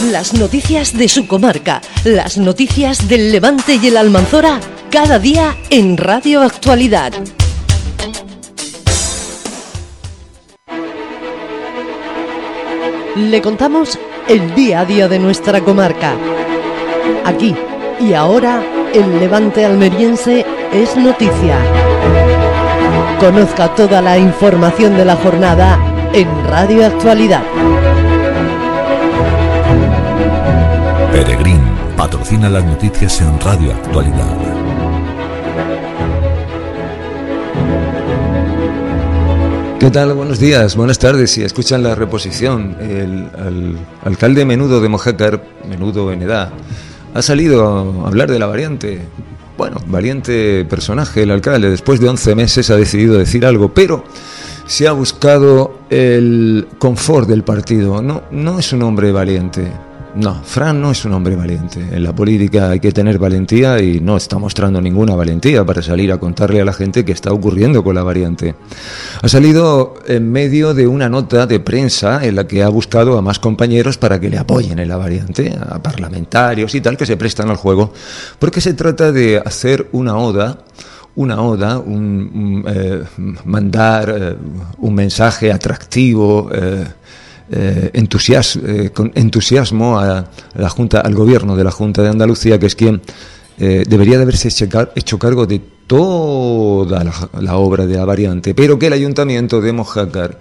Las noticias de su comarca, las noticias del Levante y el Almanzora, cada día en Radio Actualidad. Le contamos el día a día de nuestra comarca. Aquí y ahora, el Levante almeriense es noticia. Conozca toda la información de la jornada en Radio Actualidad. Peregrín patrocina las noticias en Radio Actualidad. ¿Qué tal? Buenos días, buenas tardes. Si escuchan la reposición, el alcalde Menudo de Mojácar, Menudo en edad, ha salido a hablar de la variante. Bueno, valiente personaje el alcalde. Después de 11 meses ha decidido decir algo, pero se ha buscado el confort del partido. No es un hombre valiente. No, Fran no es un hombre valiente. En la política hay que tener valentía y no está mostrando ninguna valentía para salir a contarle a la gente qué está ocurriendo con la variante. Ha salido en medio de una nota de prensa en la que ha buscado a más compañeros para que le apoyen en la variante, a parlamentarios y tal que se prestan al juego, porque se trata de hacer una oda, mandar un mensaje atractivo, con entusiasmo a la Junta, al gobierno de la Junta de Andalucía, que es quien debería de haberse hecho cargo de toda la obra de la variante, pero que el Ayuntamiento de Mojácar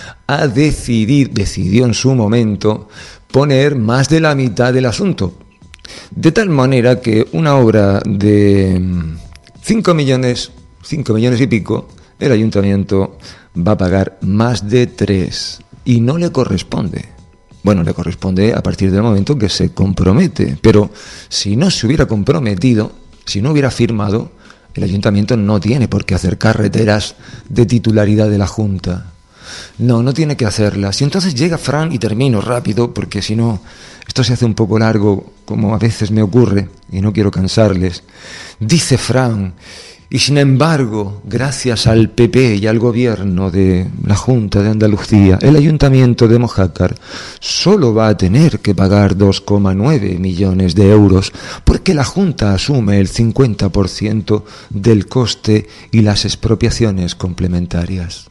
decidió en su momento poner más de la mitad del asunto, de tal manera que una obra de 5 millones y pico, el Ayuntamiento va a pagar más de 3. Y no le corresponde. Bueno, le corresponde a partir del momento que se compromete. Pero si no se hubiera comprometido, si no hubiera firmado, el Ayuntamiento no tiene por qué hacer carreteras de titularidad de la Junta. No tiene que hacerlas. Y entonces llega Fran, y termino rápido, porque si no, esto se hace un poco largo, como a veces me ocurre, y no quiero cansarles. Dice Fran: y sin embargo, gracias al PP y al gobierno de la Junta de Andalucía, el Ayuntamiento de Mojácar solo va a tener que pagar 2,9 millones de euros porque la Junta asume el 50% del coste y las expropiaciones complementarias.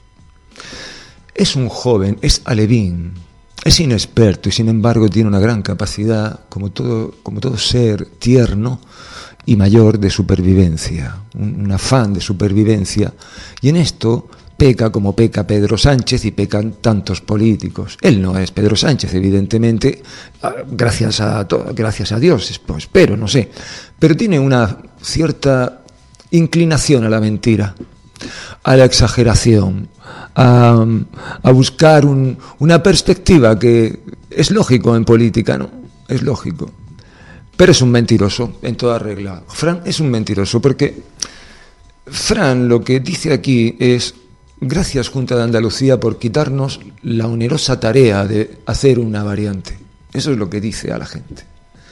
Es un joven, es alevín, es inexperto y sin embargo tiene una gran capacidad, como todo ser tierno y mayor, de supervivencia, un afán de supervivencia, y en esto peca como peca Pedro Sánchez y pecan tantos políticos. Él no es Pedro Sánchez, evidentemente, gracias a Dios, pues, espero, no sé, pero tiene una cierta inclinación a la mentira, a la exageración, a buscar una perspectiva que es lógico en política, ¿no? Es lógico. Pero es un mentiroso, en toda regla. Fran es un mentiroso, porque Fran lo que dice aquí es: gracias Junta de Andalucía por quitarnos la onerosa tarea de hacer una variante. Eso es lo que dice a la gente.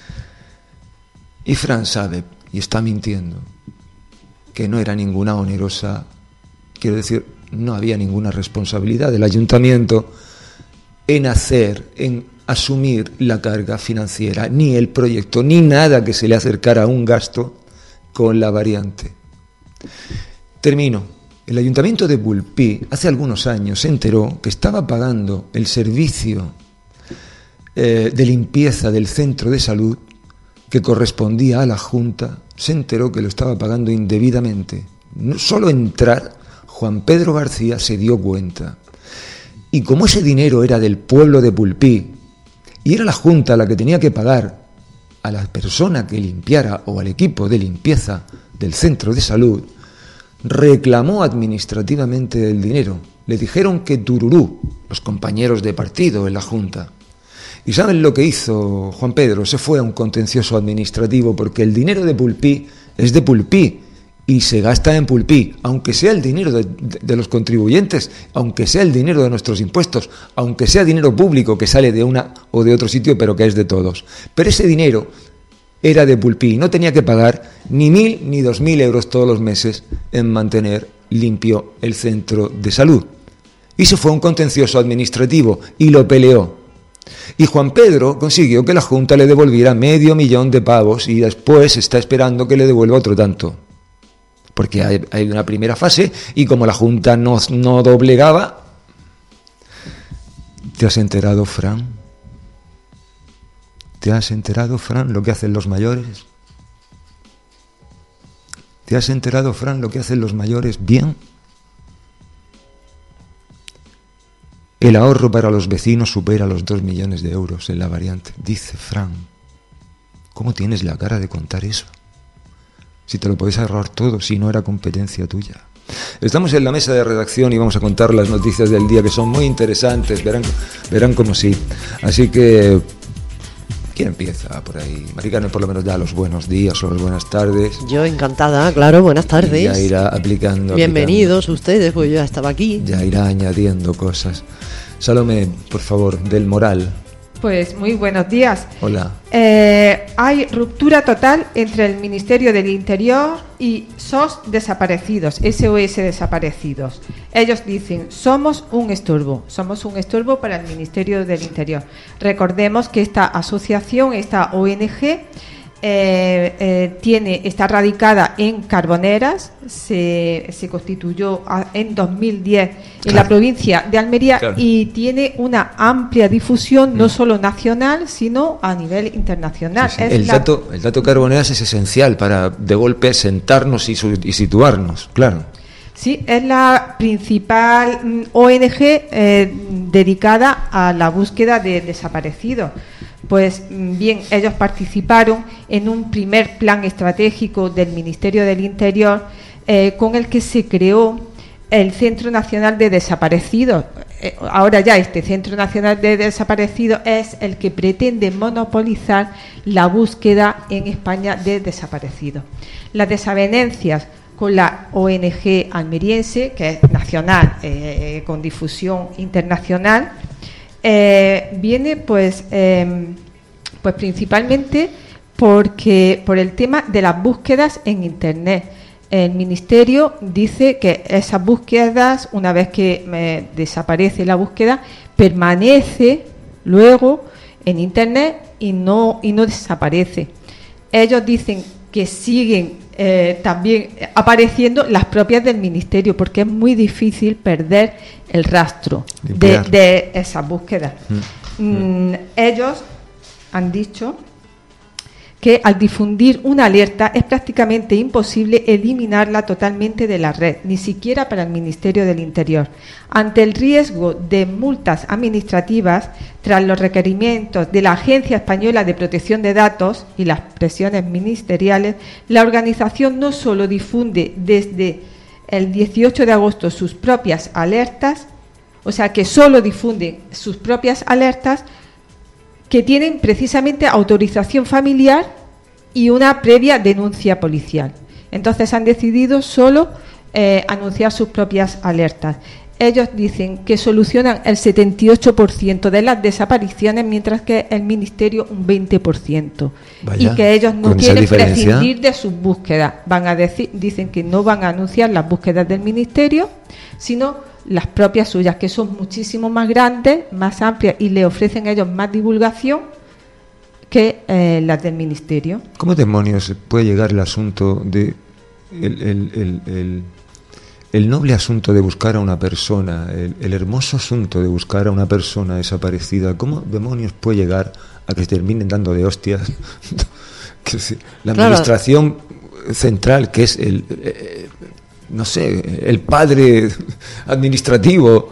Y Fran sabe, y está mintiendo, que no era ninguna onerosa, quiero decir, no había ninguna responsabilidad del Ayuntamiento en asumir la carga financiera, ni el proyecto, ni nada que se le acercara a un gasto con la variante. Termino. El Ayuntamiento de Pulpí hace algunos años se enteró que estaba pagando el servicio de limpieza del centro de salud que correspondía a la Junta. Se enteró que lo estaba pagando indebidamente. No solo entrar, Juan Pedro García se dio cuenta. Y como ese dinero era del pueblo de Pulpí, y era la Junta la que tenía que pagar a la persona que limpiara o al equipo de limpieza del centro de salud, reclamó administrativamente el dinero. Le dijeron que tururú, los compañeros de partido en la Junta. ¿Y saben lo que hizo Juan Pedro? Se fue a un contencioso administrativo, porque el dinero de Pulpí es de Pulpí y se gasta en Pulpí, aunque sea el dinero de los contribuyentes, aunque sea el dinero de nuestros impuestos, aunque sea dinero público que sale de una o de otro sitio, pero que es de todos. Pero ese dinero era de Pulpí, no tenía que pagar ni 1.000 ni 2.000 euros todos los meses en mantener limpio el centro de salud. Y se fue a un contencioso administrativo y lo peleó. Y Juan Pedro consiguió que la Junta le devolviera 500.000 de pavos y después está esperando que le devuelva otro tanto. Porque hay una primera fase y como la Junta no doblegaba... ¿Te has enterado, Fran? ¿Te has enterado, Fran, lo que hacen los mayores? ¿Te has enterado, Fran, lo que hacen los mayores? Bien. El ahorro para los vecinos supera los 2 millones de euros en la variante. Dice Fran, ¿cómo tienes la cara de contar eso? Si te lo podés ahorrar todo, si no era competencia tuya. Estamos en la mesa de redacción y vamos a contar las noticias del día, que son muy interesantes, verán como sí. Así que, ¿quién empieza por ahí? Mari Carmen por lo menos da los buenos días o las buenas tardes. Yo encantada, claro, buenas tardes. Y ya irá aplicando. Bienvenidos ustedes, pues yo ya estaba aquí. Ya irá añadiendo cosas. Salomé, por favor, del Moral. Pues muy buenos días. Hola. Hay ruptura total entre el Ministerio del Interior y SOS Desaparecidos, SOS Desaparecidos. Ellos dicen, somos un estorbo para el Ministerio del Interior. Recordemos que esta asociación, esta ONG, está radicada en Carboneras, se constituyó en 2010 en la provincia de Almería, y tiene una amplia difusión no solo nacional sino a nivel internacional. Sí. El dato Carboneras es esencial para de golpe sentarnos y situarnos, claro. Sí, es la principal ONG dedicada a la búsqueda de desaparecidos. Pues bien, ellos participaron en un primer plan estratégico del Ministerio del Interior con el que se creó el Centro Nacional de Desaparecidos. Ahora ya este Centro Nacional de Desaparecidos es el que pretende monopolizar la búsqueda en España de desaparecidos. Las desavenencias con la ONG almeriense, que es nacional, con difusión internacional, viene pues principalmente por el tema de las búsquedas en Internet. El Ministerio dice que esas búsquedas, una vez que desaparece la búsqueda, permanece luego en Internet y no desaparece. Ellos dicen que siguen también apareciendo las propias del Ministerio, porque es muy difícil perder el rastro de esas búsquedas. Ellos han dicho que al difundir una alerta es prácticamente imposible eliminarla totalmente de la red, ni siquiera para el Ministerio del Interior. Ante el riesgo de multas administrativas tras los requerimientos de la Agencia Española de Protección de Datos y las presiones ministeriales, la organización no solo difunde desde el 18 de agosto sus propias alertas, o sea que solo difunden sus propias alertas, que tienen precisamente autorización familiar y una previa denuncia policial. Entonces han decidido solo anunciar sus propias alertas. Ellos dicen que solucionan el 78% de las desapariciones, mientras que el Ministerio un 20%. Vaya, y que ellos no quieren prescindir de sus búsquedas. Dicen que no van a anunciar las búsquedas del Ministerio, sino las propias suyas, que son muchísimo más grandes, más amplias, y le ofrecen a ellos más divulgación que las del Ministerio. ¿Cómo demonios puede llegar el asunto de el noble asunto de buscar a una persona, el hermoso asunto de buscar a una persona desaparecida? ¿Cómo demonios puede llegar a que se terminen dando de hostias la administración central, que es el padre administrativo,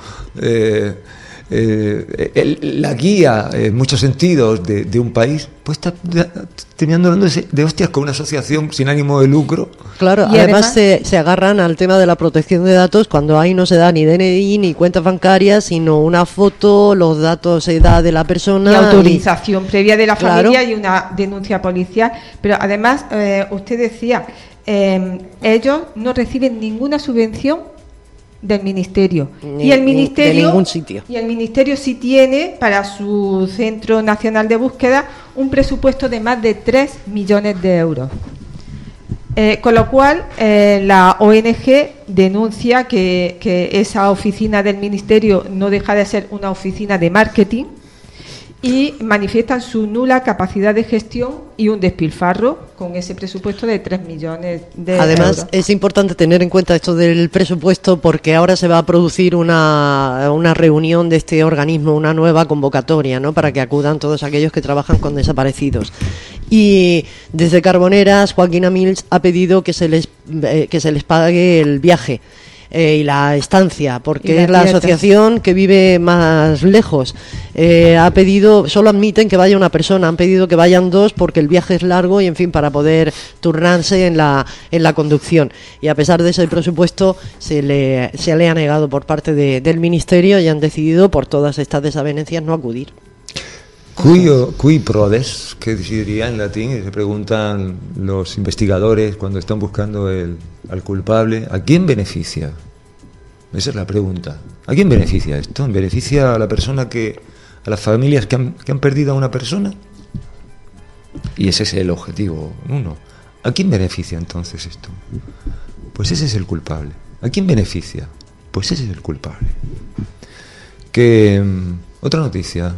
la guía en muchos sentidos de un país, pues está terminando dándose de hostias con una asociación sin ánimo de lucro? Claro, y además se agarran al tema de la protección de datos cuando ahí no se da ni DNI ni cuentas bancarias, sino una foto, los datos se da de la persona. Y autorización previa de la familia y una denuncia policial. Pero además, usted decía, ellos no reciben ninguna subvención del Ministerio, y el Ministerio de ningún sitio. Y el Ministerio sí tiene para su Centro Nacional de Búsqueda un presupuesto de más de 3 millones de euros. Con lo cual la ONG denuncia que esa oficina del Ministerio no deja de ser una oficina de marketing, y manifiestan su nula capacidad de gestión y un despilfarro con ese presupuesto de 3 millones de euros. Además, es importante tener en cuenta esto del presupuesto porque ahora se va a producir una reunión de este organismo, una nueva convocatoria, ¿no?, para que acudan todos aquellos que trabajan con desaparecidos. Y desde Carboneras, Joaquín Amils ha pedido que se les pague el viaje y la estancia, porque es la asociación que vive más lejos. Ha pedido, solo admiten que vaya una persona, han pedido que vayan 2 porque el viaje es largo y, en fin, para poder turnarse en la conducción. Y a pesar de ese presupuesto, se le ha negado por parte del Ministerio y han decidido, por todas estas desavenencias, no acudir. Cui prodest, que diría en latín, se preguntan los investigadores cuando están buscando al culpable, ¿a quién beneficia? Esa es la pregunta. ¿A quién beneficia esto? ¿Beneficia a la persona a las familias que han perdido a una persona? Y ese es el objetivo 1. ¿A quién beneficia entonces esto? Pues ese es el culpable. ¿A quién beneficia? Pues ese es el culpable. Otra noticia.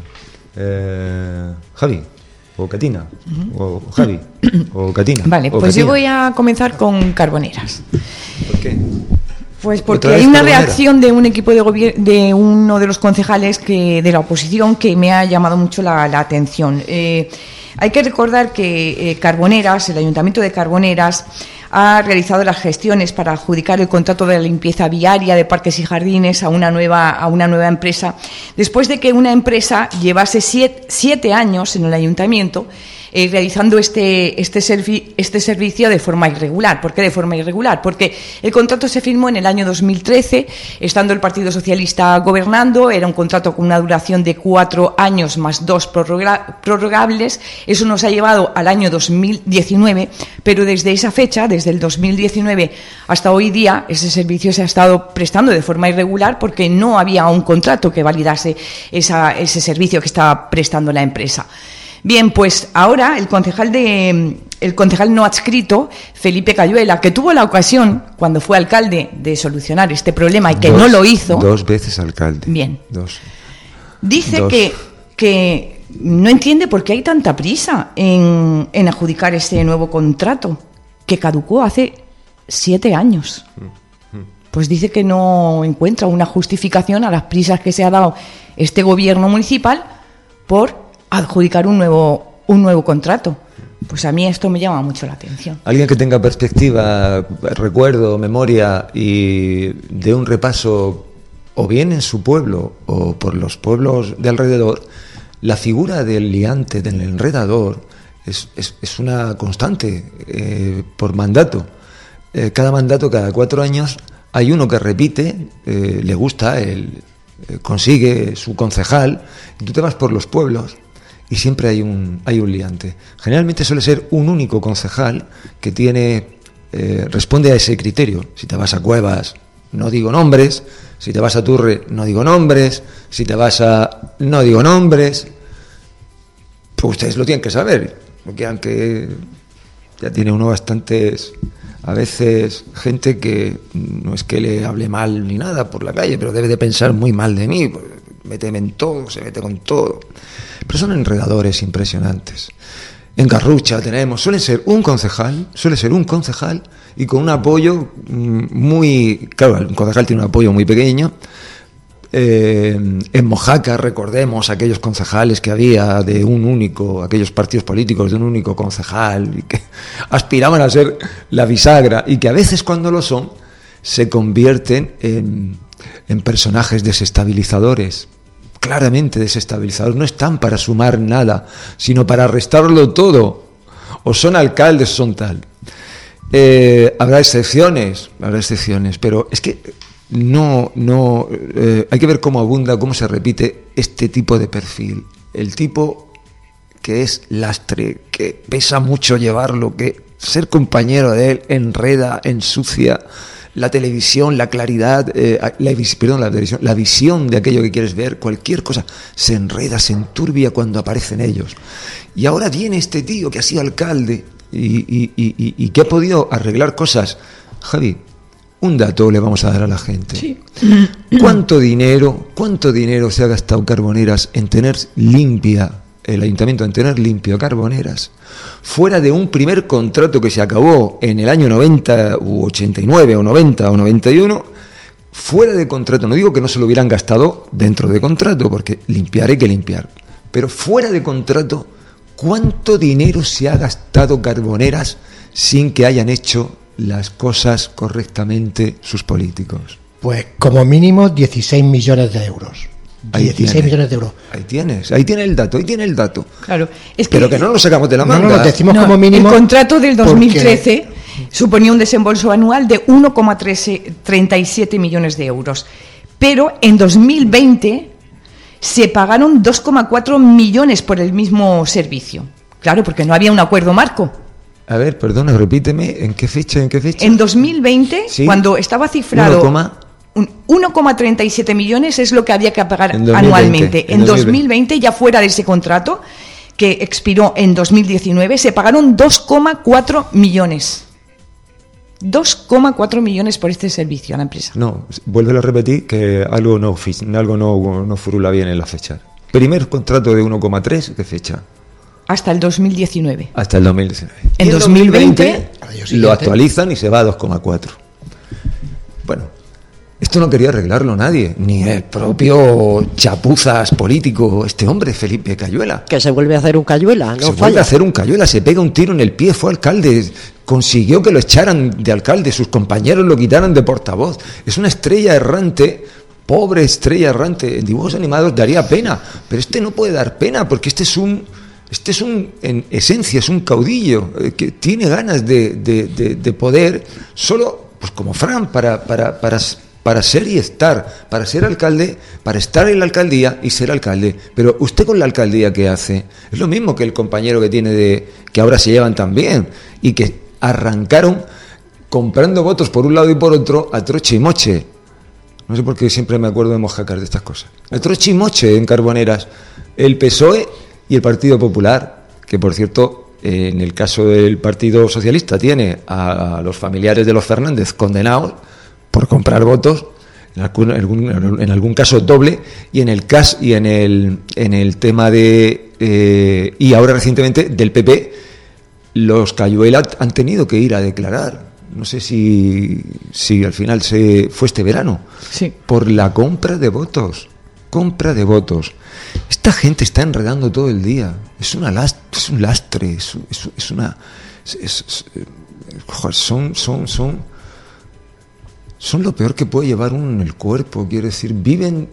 Javi o Catina, o Javi o Catina. Vale, pues Catina. yo voy a comenzar con Carboneras. ¿Por qué? Pues porque hay una reacción de un equipo de uno de los concejales de la oposición que me ha llamado mucho la atención. Hay que recordar que Carboneras, el Ayuntamiento de Carboneras, ha realizado las gestiones para adjudicar el contrato de la limpieza viaria de parques y jardines a una nueva empresa, después de que una empresa llevase 7 años en el ayuntamiento realizando este servicio de forma irregular. ¿Por qué de forma irregular? Porque el contrato se firmó en el año 2013, estando el Partido Socialista gobernando. Era un contrato con una duración de 4 años más 2 prorrogables. Eso nos ha llevado al año 2019, pero desde esa fecha, desde el 2019 hasta hoy día, ese servicio se ha estado prestando de forma irregular porque no había un contrato que validase ese servicio que estaba prestando la empresa. Bien, pues ahora el concejal no adscrito, Felipe Cayuela, que tuvo la ocasión, cuando fue alcalde, de solucionar este problema y que no lo hizo. 2 veces alcalde. Bien. 2. Dice que no entiende por qué hay tanta prisa en adjudicar este nuevo contrato, que caducó hace 7 años. Pues dice que no encuentra una justificación a las prisas que se ha dado este gobierno municipal por adjudicar un nuevo contrato. Pues a mí esto me llama mucho la atención. Alguien que tenga perspectiva, recuerdo, memoria y de un repaso o bien en su pueblo o por los pueblos de alrededor, la figura del liante, del enredador, es una constante por mandato. Cada mandato, cada 4 años, hay uno que repite, le gusta, consigue su concejal, y tú te vas por los pueblos y siempre hay un liante. Generalmente suele ser un único concejal que responde a ese criterio. Si te vas a Cuevas, no digo nombres; si te vas a Turre, no digo nombres; si te vas no digo nombres. Pues ustedes lo tienen que saber, porque aunque ya tiene uno bastantes, a veces, gente que no es que le hable mal ni nada por la calle, pero debe de pensar muy mal de mí, méteme en todo, se mete con todo. Pero son enredadores impresionantes. En Garrucha suele ser un concejal y con un apoyo claro, un concejal tiene un apoyo muy pequeño. En Mojácar, recordemos aquellos concejales que había aquellos partidos políticos de un único concejal y que aspiraban a ser la bisagra y que a veces, cuando lo son, se convierten en personajes desestabilizadores, claramente desestabilizadores. No están para sumar nada, sino para restarlo todo. O son alcaldes o son tal. Habrá excepciones, pero es que hay que ver cómo abunda, cómo se repite este tipo de perfil. El tipo que es lastre, que pesa mucho llevarlo, que ser compañero de él enreda, ensucia la televisión, la claridad, la visión de aquello que quieres ver, cualquier cosa se enreda, se enturbia cuando aparecen ellos. Y ahora viene este tío que ha sido alcalde y que ha podido arreglar cosas. Javi, Un dato le vamos a dar a la gente. Sí. ¿Cuánto dinero se ha gastado Carboneras en tener limpia, el ayuntamiento en tener limpio Carboneras, fuera de un primer contrato que se acabó en el año 90 u 89 o 90 o 91, fuera de contrato? No digo que no se lo hubieran gastado dentro de contrato, porque limpiar hay que limpiar, pero fuera de contrato, ¿cuánto dinero se ha gastado Carboneras sin que hayan hecho las cosas correctamente sus políticos? Pues como mínimo 16 millones de euros. 16 millones de euros. Ahí tiene el dato. Claro, es pero que no lo sacamos de la manga. No, nos decimos como mínimo. El contrato del 2013 suponía un desembolso anual de 1,37 millones de euros. Pero en 2020 se pagaron 2,4 millones por el mismo servicio. Claro, porque no había un acuerdo marco. A ver, perdona, repíteme, ¿en qué fecha? En 2020, ¿sí? Cuando estaba cifrado 1,37 millones es lo que había que pagar anualmente. En 2020, ya fuera de ese contrato, que expiró en 2019, se pagaron 2,4 millones. 2,4 millones por este servicio a la empresa. No, vuélvelo a repetir, que algo no furula bien en la fecha. Primer contrato de 1,3, ¿qué fecha? Hasta el 2019. Hasta el 2019. En 2020 lo actualizan y se va a 2,4. Bueno, esto no quería arreglarlo nadie, ni el propio chapuzas político, este hombre, Felipe Cayuela. Que se vuelve a hacer un Cayuela, no se vuelve a hacer un Cayuela, se pega un tiro en el pie, fue alcalde, consiguió que lo echaran de alcalde, sus compañeros lo quitaran de portavoz. Es una estrella errante. Pobre estrella errante. En dibujos animados daría pena, pero este no puede dar pena, porque este es en esencia, es un caudillo que tiene ganas de poder, solo pues como Fran, para ser y estar, para ser alcalde, para estar en la alcaldía y ser alcalde. Pero usted con la alcaldía, ¿qué hace? Es lo mismo que el compañero que tiene que ahora se llevan tan bien y que arrancaron comprando votos por un lado y por otro a troche y moche. No sé por qué siempre me acuerdo de Mojácar de estas cosas. A troche y moche en Carboneras. El PSOE y el Partido Popular, que por cierto, en el caso del Partido Socialista, tiene a los familiares de los Fernández condenados por comprar votos, en algún caso doble, y en el tema de y ahora recientemente del PP, los Cayuela han tenido que ir a declarar. No sé si al final fue este verano, sí, por la compra de votos. Esta gente está enredando todo el día. Es un lastre. Son lo peor que puede llevar uno en el cuerpo. Quiero decir, viven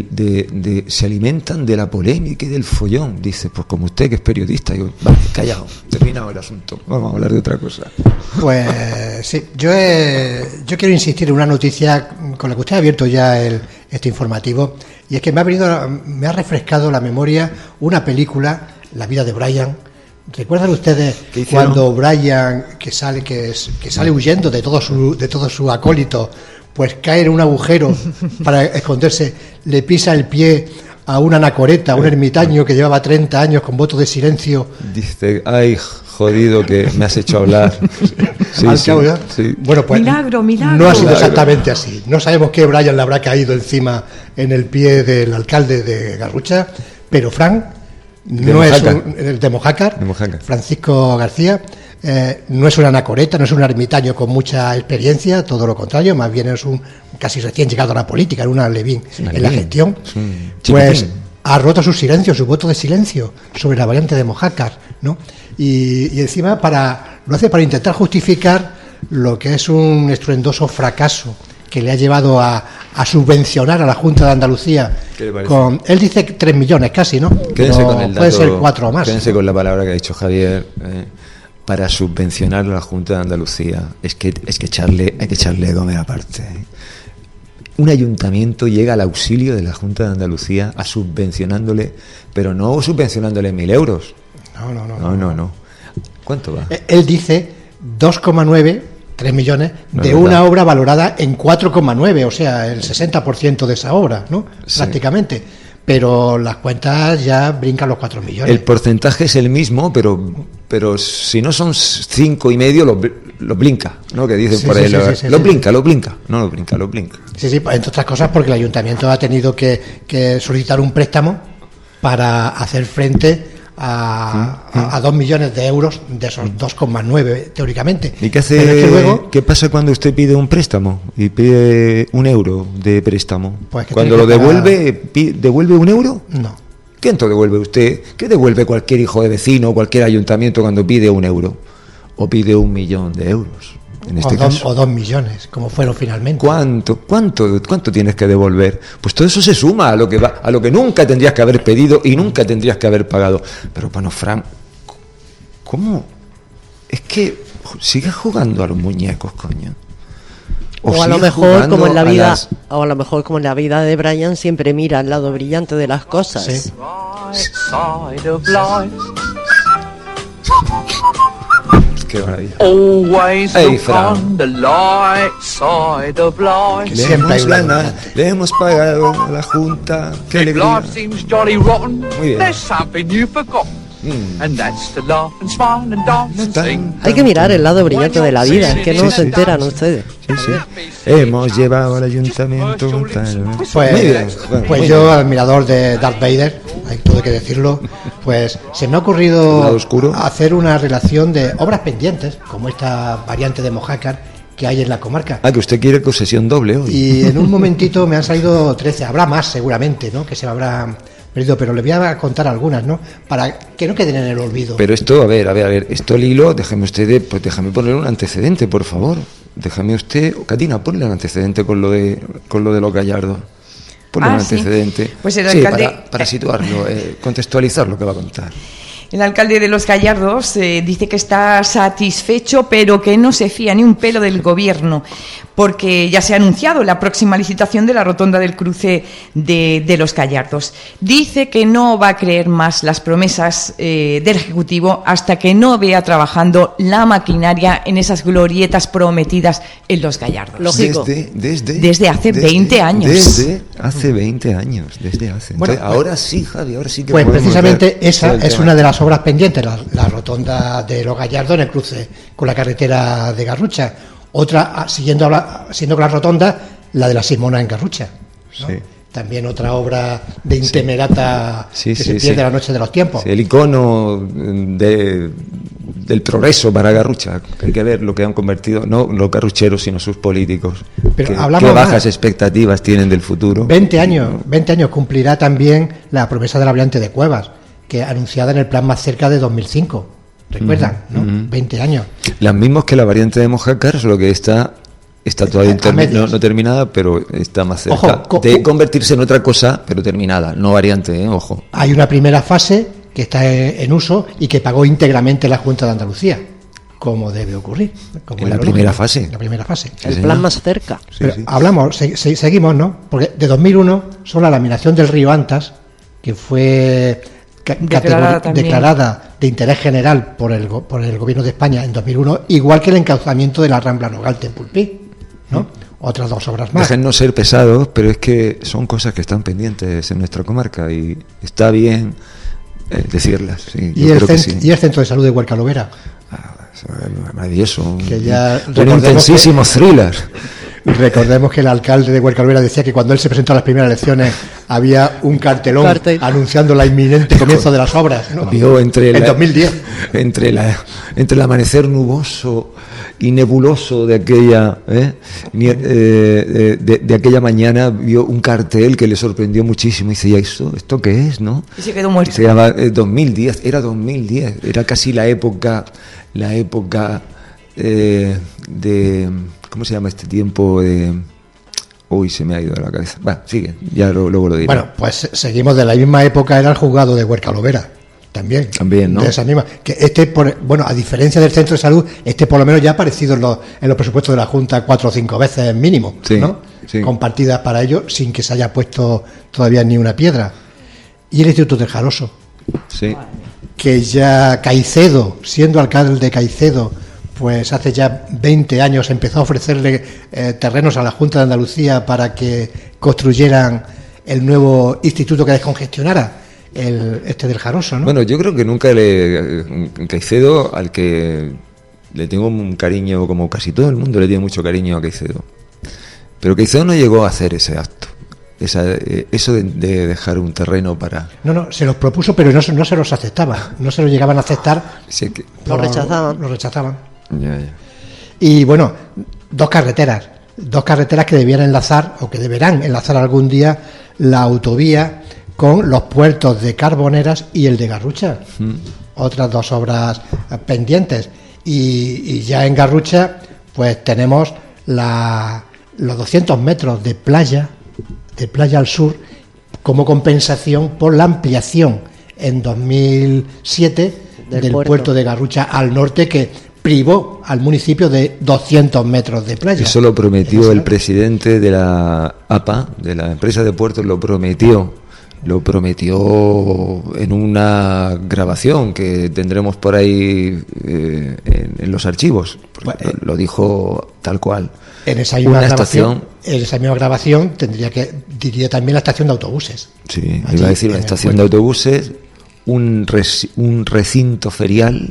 se alimentan de la polémica y del follón. Dice, pues como usted que es periodista, digo, vale, callado, terminado el asunto. Vamos a hablar de otra cosa. Pues sí, yo quiero insistir en una noticia con la que usted ha abierto ya este informativo, y es que me ha refrescado la memoria una película, La vida de Brian. ¿Recuerdan ustedes cuando Brian, que sale huyendo de todos sus acólitos, pues cae en un agujero para esconderse, le pisa el pie a un anacoreta, a un ermitaño que llevaba 30 años con voto de silencio? Dice, ay, jodido, que me has hecho hablar. Sí. Bueno, pues milagro. No ha sido exactamente así. No sabemos qué Brian le habrá caído encima en el pie del alcalde de Garrucha, pero Frank no es el de Mojácar, Francisco García, no es un anacoreta, no es un ermitaño con mucha experiencia, todo lo contrario, más bien es un casi recién llegado a la política, era un alevín en la gestión. Pues ha roto su voto de silencio sobre la variante de Mojácar, ¿no? Y encima lo hace para intentar justificar lo que es un estruendoso fracaso que le ha llevado a subvencionar a la Junta de Andalucía él dice 3 millones casi, ¿no? Quédense con el dato, puede ser 4 o más. Quédense con la palabra que ha dicho Javier, para subvencionar a la Junta de Andalucía. Hay que echarle de comer aparte. Un ayuntamiento llega al auxilio de la Junta de Andalucía a subvencionándole, pero no subvencionándole 1.000 euros. No. ¿Cuánto va? Él dice 2,9, 3 millones, de una obra valorada en 4,9, o sea, el 60% de esa obra, ¿no? Sí. Prácticamente. Pero las cuentas ya brincan los 4 millones. El porcentaje es el mismo, pero pero si no son 5,5 los blinca, ¿no? Que dicen por ahí, los blinca. Sí, pues entre otras cosas porque el ayuntamiento ha tenido que solicitar un préstamo para hacer frente a 2 millones de euros de esos 2,9 teóricamente. ¿Y qué hace? ¿Qué pasa cuando usted pide un préstamo y pide 1 euro de préstamo? Pues cuando lo devuelve, ¿devuelve 1 euro? No. ¿Cuánto devuelve usted? ¿Qué devuelve cualquier hijo de vecino o cualquier ayuntamiento cuando pide 1 euro? ¿O pide 1 millón de euros? En este caso. O 2 millones, como fueron finalmente. ¿Cuánto tienes que devolver? Pues todo eso se suma a lo que nunca tendrías que haber pedido y nunca tendrías que haber pagado. Pero bueno, Fran, ¿cómo? Es que sigues jugando a los muñecos, coño. O a lo mejor como en la vida, o a lo mejor como en la vida de Brian, siempre mira el lado brillante de las cosas. Sí. Qué maravilla. Hey, Fran. Le hemos pagado a la Junta. Qué alegría. Muy bien. Hay que mirar el lado brillante de la vida, es que no se enteran ustedes. Sí. Hemos llevado al ayuntamiento. Pues yo, admirador de Darth Vader, hay todo que decirlo, pues se me ha ocurrido hacer una relación de obras pendientes, como esta variante de Mojácar que hay en la comarca. Que usted quiere concesión doble hoy. Y en un momentito me han salido 13, habrá más seguramente, ¿no? Que se me habrán perdido, pero le voy a contar algunas, ¿no? Para que no queden en el olvido. Pero esto, a ver, esto Lilo, déjame poner un antecedente, por favor. Déjame usted, Catina, ponle un antecedente con lo de los Gallardos. Ponle un antecedente. Sí. Pues el alcalde, para situarlo, contextualizar lo que va a contar. El alcalde de Los Gallardos dice que está satisfecho, pero que no se fía ni un pelo del gobierno, porque ya se ha anunciado la próxima licitación de la rotonda del cruce de Los Gallardos. Dice que no va a creer más las promesas del Ejecutivo hasta que no vea trabajando la maquinaria en esas glorietas prometidas en Los Gallardos. Lógico. Desde hace 20 años. Desde hace 20 años. Bueno, entonces, ahora sí, Javi, ahora sí que pues precisamente esa es una de las obras pendientes, la rotonda de Los Gallardos en el cruce con la carretera de Garrucha. Otra, siendo con la rotonda, la de la Simona en Garrucha, ¿no? Sí. También otra obra de Intemerata que se pierde la noche de los tiempos. Sí, el icono del progreso para Garrucha. Hay que ver lo que han convertido, no los garrucheros, sino sus políticos. Pero qué bajas expectativas tienen del futuro. 20 años cumplirá también la promesa de la variante de Cuevas, que anunciada en el plan Más Cerca de 2005. ¿Recuerdan? ¿No? 20 años. Las mismas que la variante de Mojácar, solo que está todavía no terminada, pero está más cerca de convertirse en otra cosa, pero terminada, no variante, ojo. Hay una primera fase que está en uso y que pagó íntegramente la Junta de Andalucía, como debe ocurrir. En la primera fase. El plan Más Cerca. Pero hablamos, seguimos, ¿no? Porque de 2001 son la laminación del río Antas, que fue declarada de interés general por el gobierno de España en 2001, igual que el encauzamiento de la Rambla Nogalte en Pulpí, ¿no? Otras 2 obras más. Dejen no ser pesados, pero es que son cosas que están pendientes en nuestra comarca y está bien decirlas. Sí, ¿Y el centro de salud de Huercalovera? Maravilloso. Que ya un intensísimo thriller. Recordemos que el alcalde de Huercalovera decía que cuando él se presentó a las primeras elecciones había un cartelón anunciando la inminente comienzo de las obras, ¿no? Vio en 2010. Entre el amanecer nuboso y nebuloso de aquella de aquella mañana, vio un cartel que le sorprendió muchísimo y decía, ¿esto qué es, no? Y se quedó muerto. Se llama 2010, era casi la época de ¿cómo se llama este tiempo de...? Uy, se me ha ido de la cabeza. Bueno, sigue, ya luego lo diré. Bueno, pues seguimos de la misma época, era el juzgado de Huercalovera. También, ¿no? De esa misma. Que a diferencia del centro de salud, por lo menos ya ha aparecido en los presupuestos de la Junta 4 o 5 veces mínimo, ¿no? Sí. Compartidas para ello, sin que se haya puesto todavía ni una piedra. Y el Instituto del Jaroso. Sí. Que ya Caicedo, siendo alcalde de Caicedo, pues hace ya 20 años empezó a ofrecerle terrenos a la Junta de Andalucía para que construyeran el nuevo instituto que descongestionara, del Jaroso, ¿no? Bueno, yo creo que nunca Caicedo, al que le tengo un cariño, como casi todo el mundo le tiene mucho cariño a Caicedo, pero Caicedo no llegó a hacer ese acto, eso de dejar un terreno para... No, se los propuso, pero no se los aceptaba, no se los llegaban a aceptar. Sí, que... Lo rechazaban. Ya. Y bueno, dos carreteras que debían enlazar, o que deberán enlazar algún día, la autovía con los puertos de Carboneras y el de Garrucha. Otras dos obras pendientes. Y ya en Garrucha, pues tenemos los 200 metros de playa al sur, como compensación por la ampliación en 2007 del puerto de Garrucha al norte, que privó al municipio de 200 metros de playa. Eso lo prometió el presidente de la APA, de la empresa de puertos, lo prometió en una grabación que tendremos por ahí en los archivos. Lo dijo tal cual. En esa misma grabación diría también la estación de autobuses. Sí, iba a decir la estación de autobuses, un recinto ferial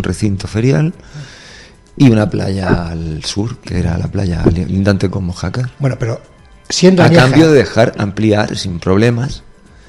y una playa al sur, que era la playa lindante con Mojácar. Bueno, pero siendo a cambio de dejar ampliar sin problemas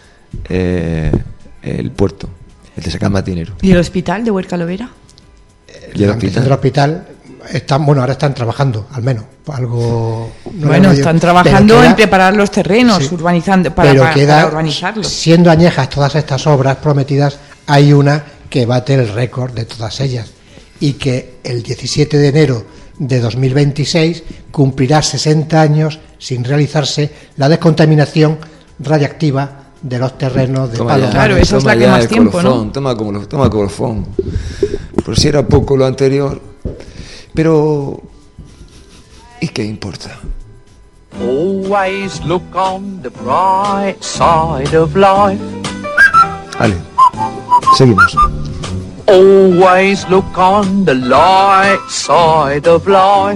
el puerto, el de Sacamatinero. ¿Y el hospital de Huercalovera? ¿Y el hospital? El hospital ahora están trabajando, al menos algo. Están trabajando en preparar los terrenos, sí, urbanizando para urbanizarlos. Siendo añejas todas estas obras prometidas, hay una que bate el récord de todas ellas, y que el 17 de enero de 2026 cumplirá 60 años sin realizarse la descontaminación radiactiva de los terrenos de Palomares. Claro, esa es la que más tiempo, colofón, ¿no? Toma colofón. Por si era poco lo anterior, pero ¿y qué importa? Always look on the bright side of life. Vale, seguimos. Always look on the light side of life.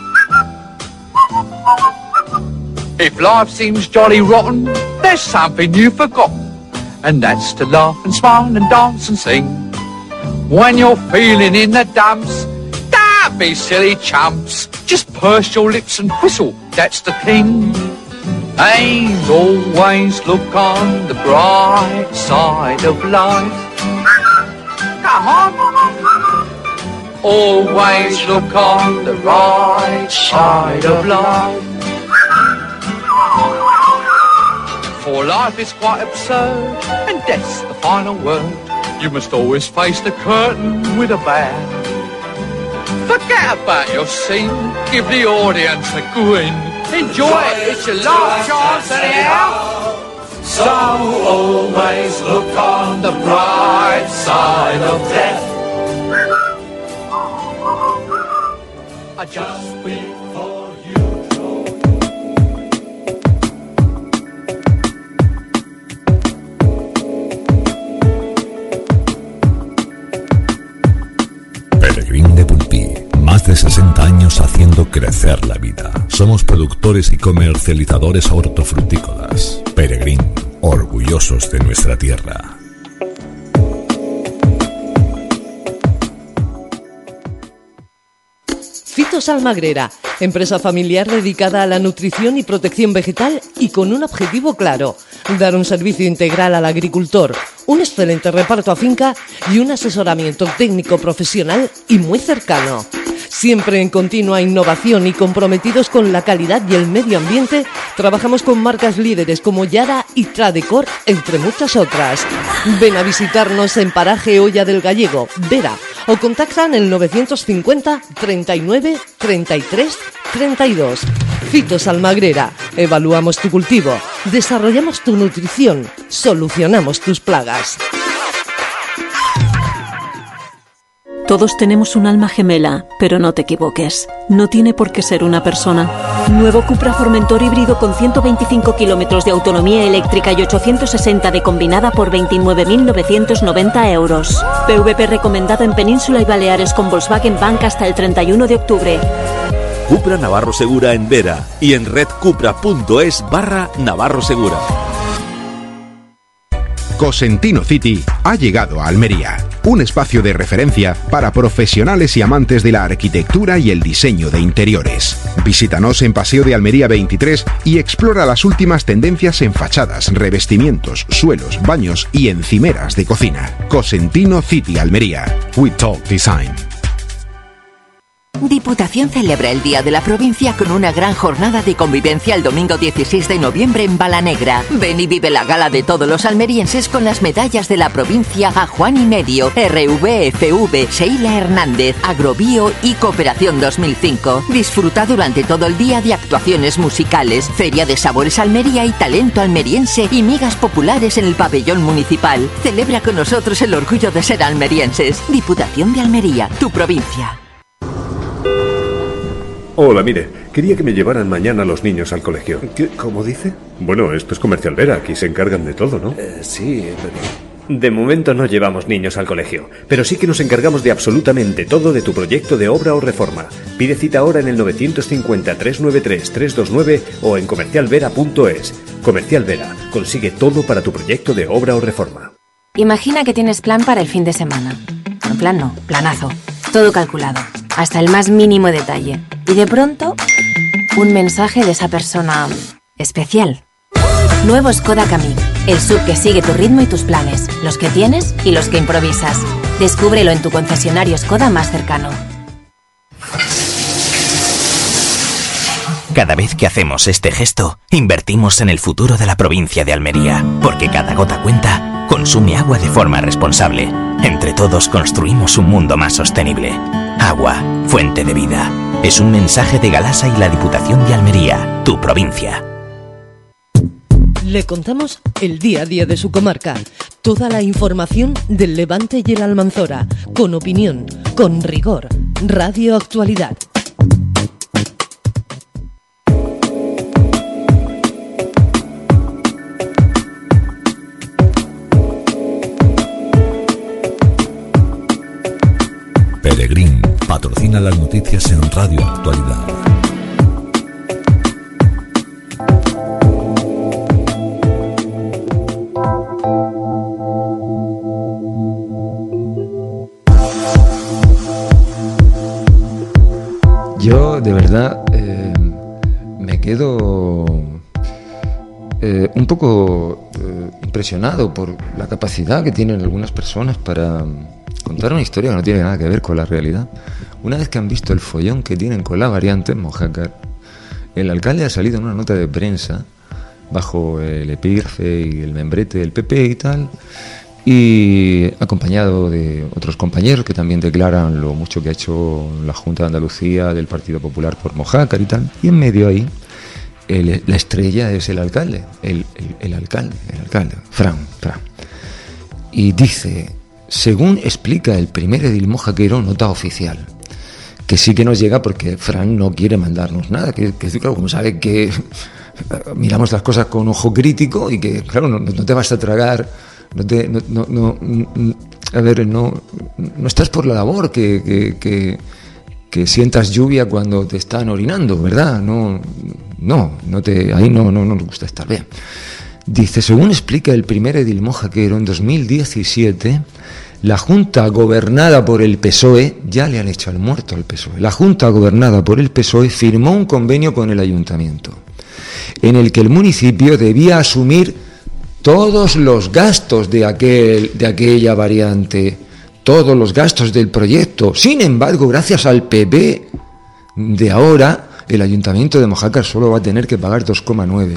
If life seems jolly rotten, there's something you've forgotten, and that's to laugh and smile and dance and sing. When you're feeling in the dumps, don't be silly chumps, just purse your lips and whistle, that's the thing. And always look on the bright side of life. Come on. Always look on the right side of life. For life is quite absurd, and death's the final word. You must always face the curtain with a bow. Forget about your scene, give the audience a grin. Enjoy it, it's your last chance anyhow. So always look on the bright side of death. I just wait for you. Peregrín de Pulpí, más de 60 años haciendo crecer la vida. Somos productores y comercializadores hortofrutícolas. Peregrín, orgullosos de nuestra tierra. Fitos Almagrera, empresa familiar dedicada a la nutrición y protección vegetal y con un objetivo claro: dar un servicio integral al agricultor, un excelente reparto a finca y un asesoramiento técnico profesional y muy cercano. Siempre en continua innovación y comprometidos con la calidad y el medio ambiente, trabajamos con marcas líderes como Yara y Tradecor, entre muchas otras. Ven a visitarnos en Paraje Olla del Gallego, Vera, o contactan el 950 39 33 32. Fitos Almagrera, evaluamos tu cultivo, desarrollamos tu nutrición, solucionamos tus plagas. Todos tenemos un alma gemela, pero no te equivoques. No tiene por qué ser una persona. Nuevo Cupra Formentor híbrido con 125 kilómetros de autonomía eléctrica y 860 de combinada por 29.990 euros. PVP recomendado en Península y Baleares con Volkswagen Bank hasta el 31 de octubre. Cupra Navarro Segura en Vera y en redcupra.es/Navarro Segura. Cosentino City ha llegado a Almería, un espacio de referencia para profesionales y amantes de la arquitectura y el diseño de interiores. Visítanos en Paseo de Almería 23 y explora las últimas tendencias en fachadas, revestimientos, suelos, baños y encimeras de cocina. Cosentino City Almería. We Talk Design. Diputación celebra el Día de la Provincia con una gran jornada de convivencia el domingo 16 de noviembre en Balanegra. Ven y vive la gala de todos los almerienses con las medallas de la provincia a Juan y Medio, RVFV, Sheila Hernández, Agrobio y Cooperación 2005. Disfruta durante todo el día de actuaciones musicales, feria de sabores Almería y talento almeriense y migas populares en el pabellón municipal. Celebra con nosotros el orgullo de ser almerienses. Diputación de Almería, tu provincia. Hola, mire, quería que me llevaran mañana a los niños al colegio. ¿Cómo dice? Bueno, esto es Comercial Vera, aquí se encargan de todo, ¿no? Sí, de momento no llevamos niños al colegio, pero sí que nos encargamos de absolutamente todo de tu proyecto de obra o reforma. Pide cita ahora en el 950-393-329 o en comercialvera.es. Comercial Vera, consigue todo para tu proyecto de obra o reforma. Imagina que tienes plan para el fin de semana. No, plan no, planazo. Todo calculado, hasta el más mínimo detalle. Y de pronto, un mensaje de esa persona especial. Nuevo Skoda Kamiq, el SUV que sigue tu ritmo y tus planes, los que tienes y los que improvisas. Descúbrelo en tu concesionario Skoda más cercano. Cada vez que hacemos este gesto, invertimos en el futuro de la provincia de Almería, porque cada gota cuenta. Consume agua de forma responsable. Entre todos construimos un mundo más sostenible. Agua, fuente de vida. Es un mensaje de Galasa y la Diputación de Almería, tu provincia. Le contamos el día a día de su comarca. Toda la información del Levante y el Almanzora. Con opinión, con rigor. Radio Actualidad. Peregrín patrocina las noticias en Radio Actualidad. Yo, de verdad, me quedo un poco impresionado por la capacidad que tienen algunas personas para contar una historia que no tiene nada que ver con la realidad. Una vez que han visto el follón que tienen con la variante en Mojácar, el alcalde ha salido en una nota de prensa bajo el epígrafe y el membrete del PP y tal, y acompañado de otros compañeros que también declaran lo mucho que ha hecho la Junta de Andalucía del Partido Popular por Mojácar y tal, y en medio ahí la estrella es el alcalde, el alcalde, Fran. Y dice: según explica el primer edil mojaquero, nota oficial, que sí que nos llega porque Fran no quiere mandarnos nada, que claro, como sabe que miramos las cosas con ojo crítico y que, claro, no te vas a tragar, no estás por la labor que sientas lluvia cuando te están orinando, ¿verdad? Ahí no nos gusta estar bien. Dice: según explica el primer edil mojaquero, en 2017 la Junta gobernada por el PSOE, ya le han hecho al muerto al PSOE, la Junta gobernada por el PSOE firmó un convenio con el ayuntamiento en el que el municipio debía asumir todos los gastos de aquella variante, todos los gastos del proyecto. Sin embargo, gracias al PP de ahora, el ayuntamiento de Mojácar solo va a tener que pagar 2,9.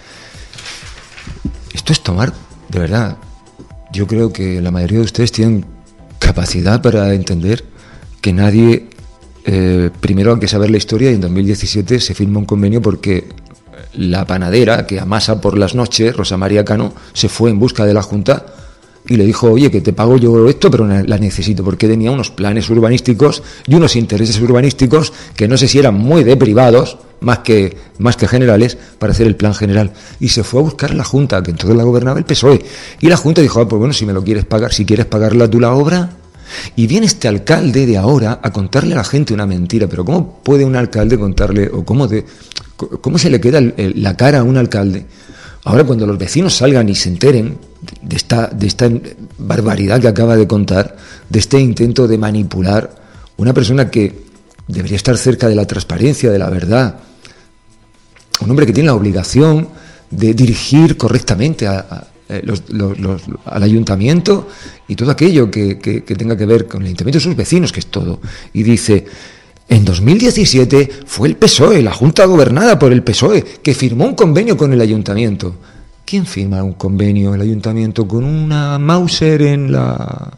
Esto es tomar, de verdad, yo creo que la mayoría de ustedes tienen capacidad para entender que nadie, primero hay que saber la historia, y en 2017 se firma un convenio porque la panadera que amasa por las noches, Rosa María Cano, se fue en busca de la Junta y le dijo: oye, que te pago yo esto, pero la necesito, porque tenía unos planes urbanísticos y unos intereses urbanísticos que no sé si eran muy de privados, más que generales, para hacer el plan general. Y se fue a buscar la Junta, que entonces la gobernaba el PSOE. Y la Junta dijo: pues bueno, si me lo quieres pagar, si quieres pagarla tú la obra. Y viene este alcalde de ahora a contarle a la gente una mentira. Pero ¿cómo puede un alcalde contarle, o cómo se le queda la cara a un alcalde? Ahora, cuando los vecinos salgan y se enteren de esta barbaridad que acaba de contar, de este intento de manipular una persona que debería estar cerca de la transparencia, de la verdad, un hombre que tiene la obligación de dirigir correctamente al ayuntamiento y todo aquello que tenga que ver con el ayuntamiento y sus vecinos, que es todo. Y dice, en 2017 fue el PSOE, la Junta gobernada por el PSOE, que firmó un convenio con el ayuntamiento. ¿Quién firma un convenio en el ayuntamiento con una Mauser en la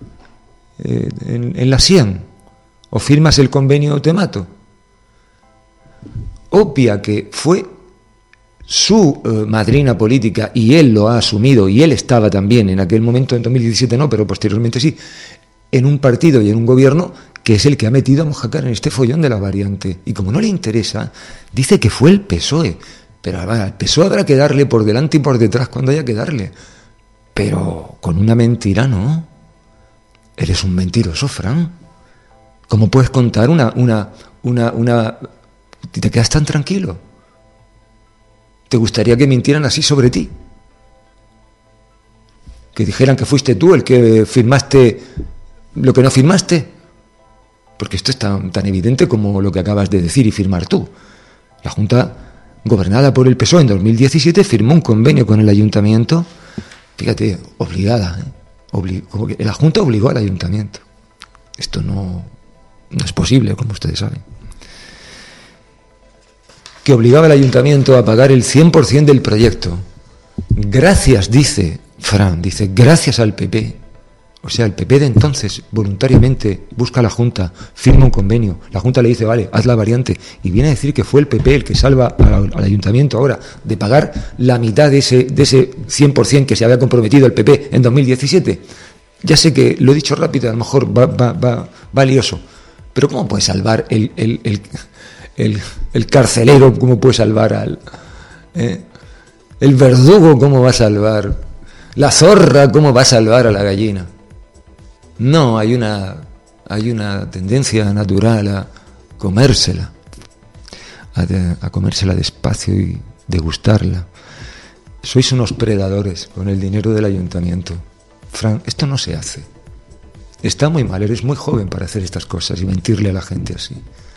sien? ¿O firmas el convenio o te mato? Obvia que fue su madrina política, y él lo ha asumido, y él estaba también en aquel momento, en 2017 no, pero posteriormente sí, en un partido y en un gobierno que es el que ha metido a Mojácar en este follón de la variante. Y como no le interesa, dice que fue el PSOE. Pero al PSOE habrá que darle por delante y por detrás cuando haya que darle. Pero con una mentira, ¿no? Eres un mentiroso, Fran. ¿Cómo puedes contar te quedas tan tranquilo? ¿Te gustaría que mintieran así sobre ti? Que dijeran que fuiste tú el que firmaste lo que no firmaste. Porque esto es tan evidente como lo que acabas de decir y firmar tú. La Junta gobernada por el PSOE en 2017 firmó un convenio con el ayuntamiento, fíjate, obligada, como que la Junta obligó al ayuntamiento. Esto no es posible, como ustedes saben. Que obligaba al ayuntamiento a pagar el 100% del proyecto. Gracias, dice Fran, gracias al PP. O sea, el PP de entonces voluntariamente busca a la Junta, firma un convenio, la Junta le dice, vale, haz la variante, y viene a decir que fue el PP el que salva al ayuntamiento ahora de pagar la mitad de ese 100% que se había comprometido el PP en 2017. Ya sé que lo he dicho rápido, a lo mejor va lioso, pero ¿cómo puede salvar el carcelero? ¿Cómo puede salvar el verdugo? ¿Cómo va a salvar la zorra? ¿Cómo va a salvar a la gallina? No, hay una tendencia natural a comérsela, a comérsela despacio y degustarla. Sois unos predadores con el dinero del ayuntamiento. Fran, esto no se hace. Está muy mal, eres muy joven para hacer estas cosas y mentirle a la gente así.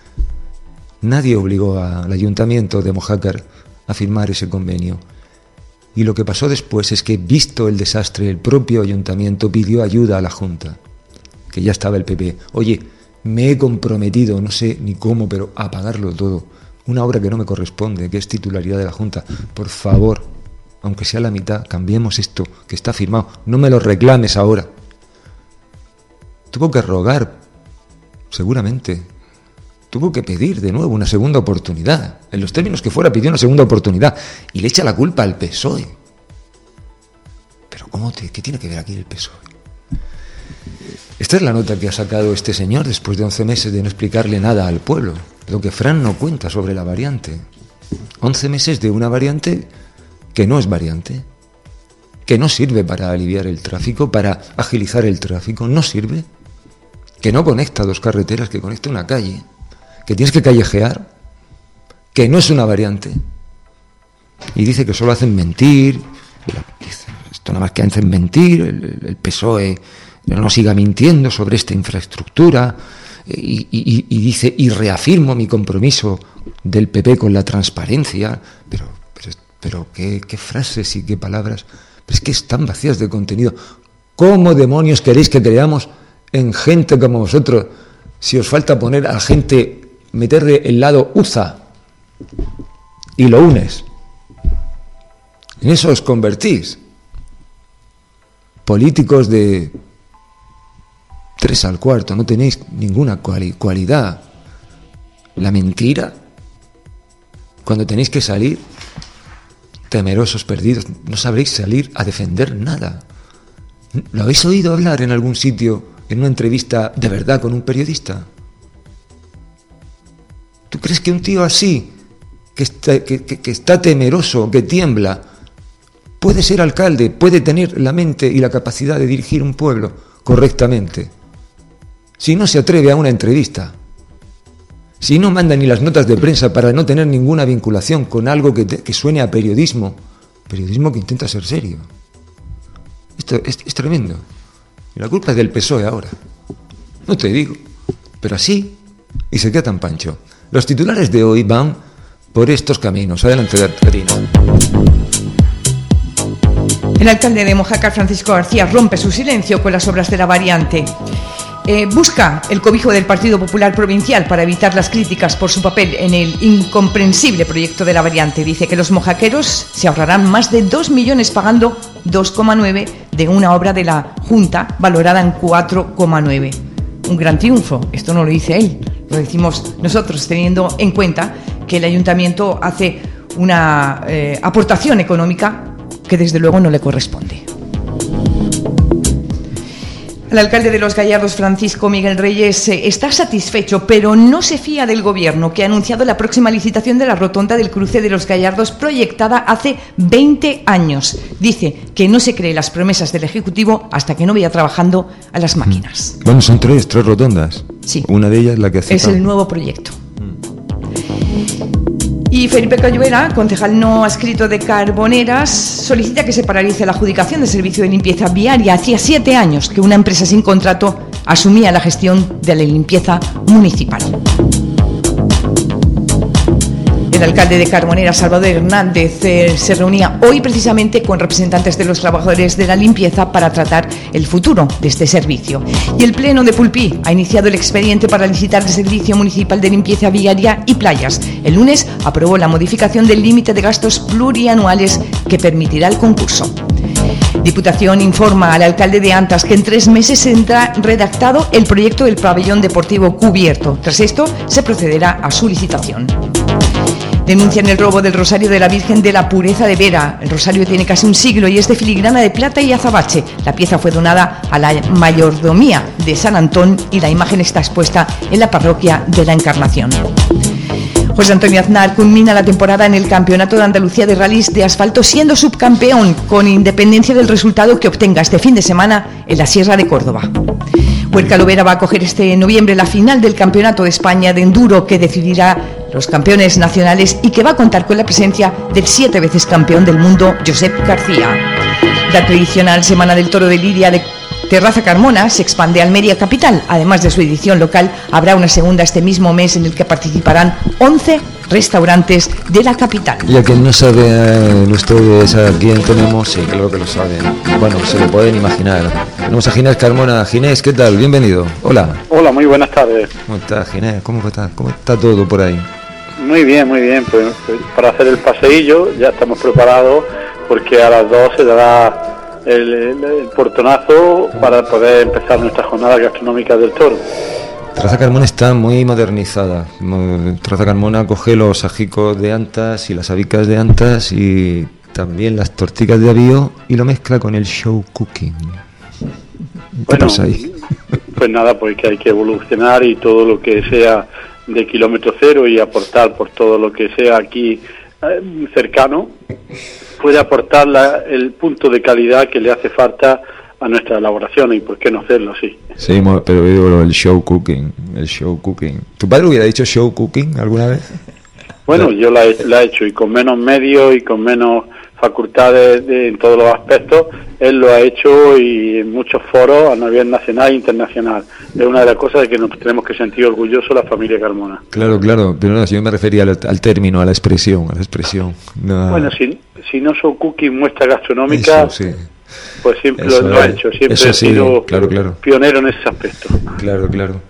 Nadie obligó al ayuntamiento de Mojácar a firmar ese convenio. Y lo que pasó después es que, visto el desastre, el propio ayuntamiento pidió ayuda a la Junta, que ya estaba el PP. Oye, me he comprometido, no sé ni cómo, pero a pagarlo todo. Una obra que no me corresponde, que es titularidad de la Junta. Por favor, aunque sea la mitad, cambiemos esto que está firmado. No me lo reclames ahora. Tuvo que rogar, seguramente. Tuvo que pedir de nuevo una segunda oportunidad. En los términos que fuera, pidió una segunda oportunidad. Y le echa la culpa al PSOE. Pero ¿qué tiene que ver aquí el PSOE? Esta es la nota que ha sacado este señor después de 11 meses de no explicarle nada al pueblo. Lo que Fran no cuenta sobre la variante. 11 meses de una variante que no es variante. Que no sirve para aliviar el tráfico, para agilizar el tráfico. No sirve. Que no conecta dos carreteras, que conecta una calle. Que tienes que callejear, que no es una variante. Y dice que solo hacen mentir. Esto nada más que hacen mentir. El PSOE no siga mintiendo sobre esta infraestructura. Y dice, y reafirmo mi compromiso del PP con la transparencia. Pero qué frases y qué palabras. Pero es que están vacías de contenido. ¿Cómo demonios queréis que creamos en gente como vosotros si os falta poner a gente, meterle el lado UZA y lo unes? En eso os convertís. Políticos de 3 al cuarto, no tenéis ninguna cualidad. La mentira, cuando tenéis que salir, temerosos, perdidos, no sabréis salir a defender nada. ¿Lo habéis oído hablar en algún sitio, en una entrevista de verdad con un periodista? ¿Tú crees que un tío así, que está temeroso, que tiembla, puede ser alcalde, puede tener la mente y la capacidad de dirigir un pueblo correctamente? Si no se atreve a una entrevista, si no manda ni las notas de prensa para no tener ninguna vinculación con algo que suene a periodismo que intenta ser serio. Esto es tremendo. Y la culpa es del PSOE ahora. No te digo, pero así, y se queda tan pancho. Los titulares de hoy van por estos caminos. Adelante, Katrina. El alcalde de Mojácar, Francisco García, rompe su silencio con las obras de la variante. Busca el cobijo del Partido Popular Provincial para evitar las críticas por su papel en el incomprensible proyecto de la variante. Dice que los mojaqueros se ahorrarán más de 2 millones pagando 2,9 de una obra de la Junta valorada en 4,9. Un gran triunfo. Esto no lo dice él, lo decimos nosotros, teniendo en cuenta que el ayuntamiento hace una aportación económica que desde luego no le corresponde. El alcalde de Los Gallardos, Francisco Miguel Reyes, está satisfecho, pero no se fía del gobierno, que ha anunciado la próxima licitación de la rotonda del cruce de Los Gallardos, proyectada hace 20 años. Dice que no se cree las promesas del Ejecutivo hasta que no vaya trabajando a las máquinas. Bueno, son tres rotondas. Sí. Una de ellas la que hace. Es el nuevo proyecto. Y Felipe Calluvera, concejal no adscrito de Carboneras, solicita que se paralice la adjudicación de servicio de limpieza viaria. Hacía 7 años que una empresa sin contrato asumía la gestión de la limpieza municipal. El alcalde de Carboneras, Salvador Hernández, se reunía hoy precisamente con representantes de los trabajadores de la limpieza para tratar el futuro de este servicio. Y el Pleno de Pulpí ha iniciado el expediente para licitar el Servicio Municipal de Limpieza Viaria y Playas. El lunes aprobó la modificación del límite de gastos plurianuales que permitirá el concurso. Diputación informa al alcalde de Antas que en 3 meses tendrá redactado el proyecto del pabellón deportivo cubierto. Tras esto, se procederá a su licitación. Denuncian el robo del Rosario de la Virgen de la Pureza de Vera. El rosario tiene casi un siglo y es de filigrana de plata y azabache. La pieza fue donada a la mayordomía de San Antón y la imagen está expuesta en la parroquia de la Encarnación. José Antonio Aznar culmina la temporada en el Campeonato de Andalucía de Rallys de Asfalto siendo subcampeón, con independencia del resultado que obtenga este fin de semana en la Sierra de Córdoba. Huerca Lovera va a acoger este noviembre la final del Campeonato de España de Enduro, que decidirá los campeones nacionales y que va a contar con la presencia del 7 veces campeón del mundo, Josep García. La tradicional Semana del Toro de Lidia de Terraza Carmona se expande a Almería capital. Además de su edición local, habrá una segunda este mismo mes en el que participarán 11 restaurantes de la capital. Y a quien no sabe ustedes a quién tenemos, sí, claro que lo saben. Bueno, se lo pueden imaginar. Tenemos a Ginés Carmona. Ginés, ¿qué tal? Bienvenido. Hola. Hola, muy buenas tardes. ¿Cómo estás, Ginés? ¿Cómo está todo por ahí? Muy bien, muy bien. Pues para hacer el paseillo ya estamos preparados, porque a las 2 se dará el portonazo para poder empezar nuestra jornada gastronómica del toro. Terraza Carmona está muy modernizada. Terraza Carmona coge los ajicos de Antas y las habicas de Antas y también las tortigas de avío y lo mezcla con el show cooking. ¿Qué pasa ahí? Pues nada, pues que hay que evolucionar y todo lo que sea de kilómetro cero y aportar por todo lo que sea aquí cercano, puede aportar el punto de calidad que le hace falta a nuestra elaboración, y por qué no hacerlo así. Sí, pero digo el show cooking. ¿Tu padre hubiera dicho show cooking alguna vez? Bueno, yo la he hecho, y con menos medios y con menos facultades en todos los aspectos. Él lo ha hecho, y en muchos foros a nivel nacional e internacional. Es una de las cosas de que nos tenemos que sentir orgullosos la familia Carmona. Claro, pero no, si yo me refería al término, a la expresión. No. Bueno, si no son cookies, muestra gastronómica, eso, sí. Pues siempre lo ha hecho, siempre sí, ha sido claro. pionero en ese aspecto. Claro.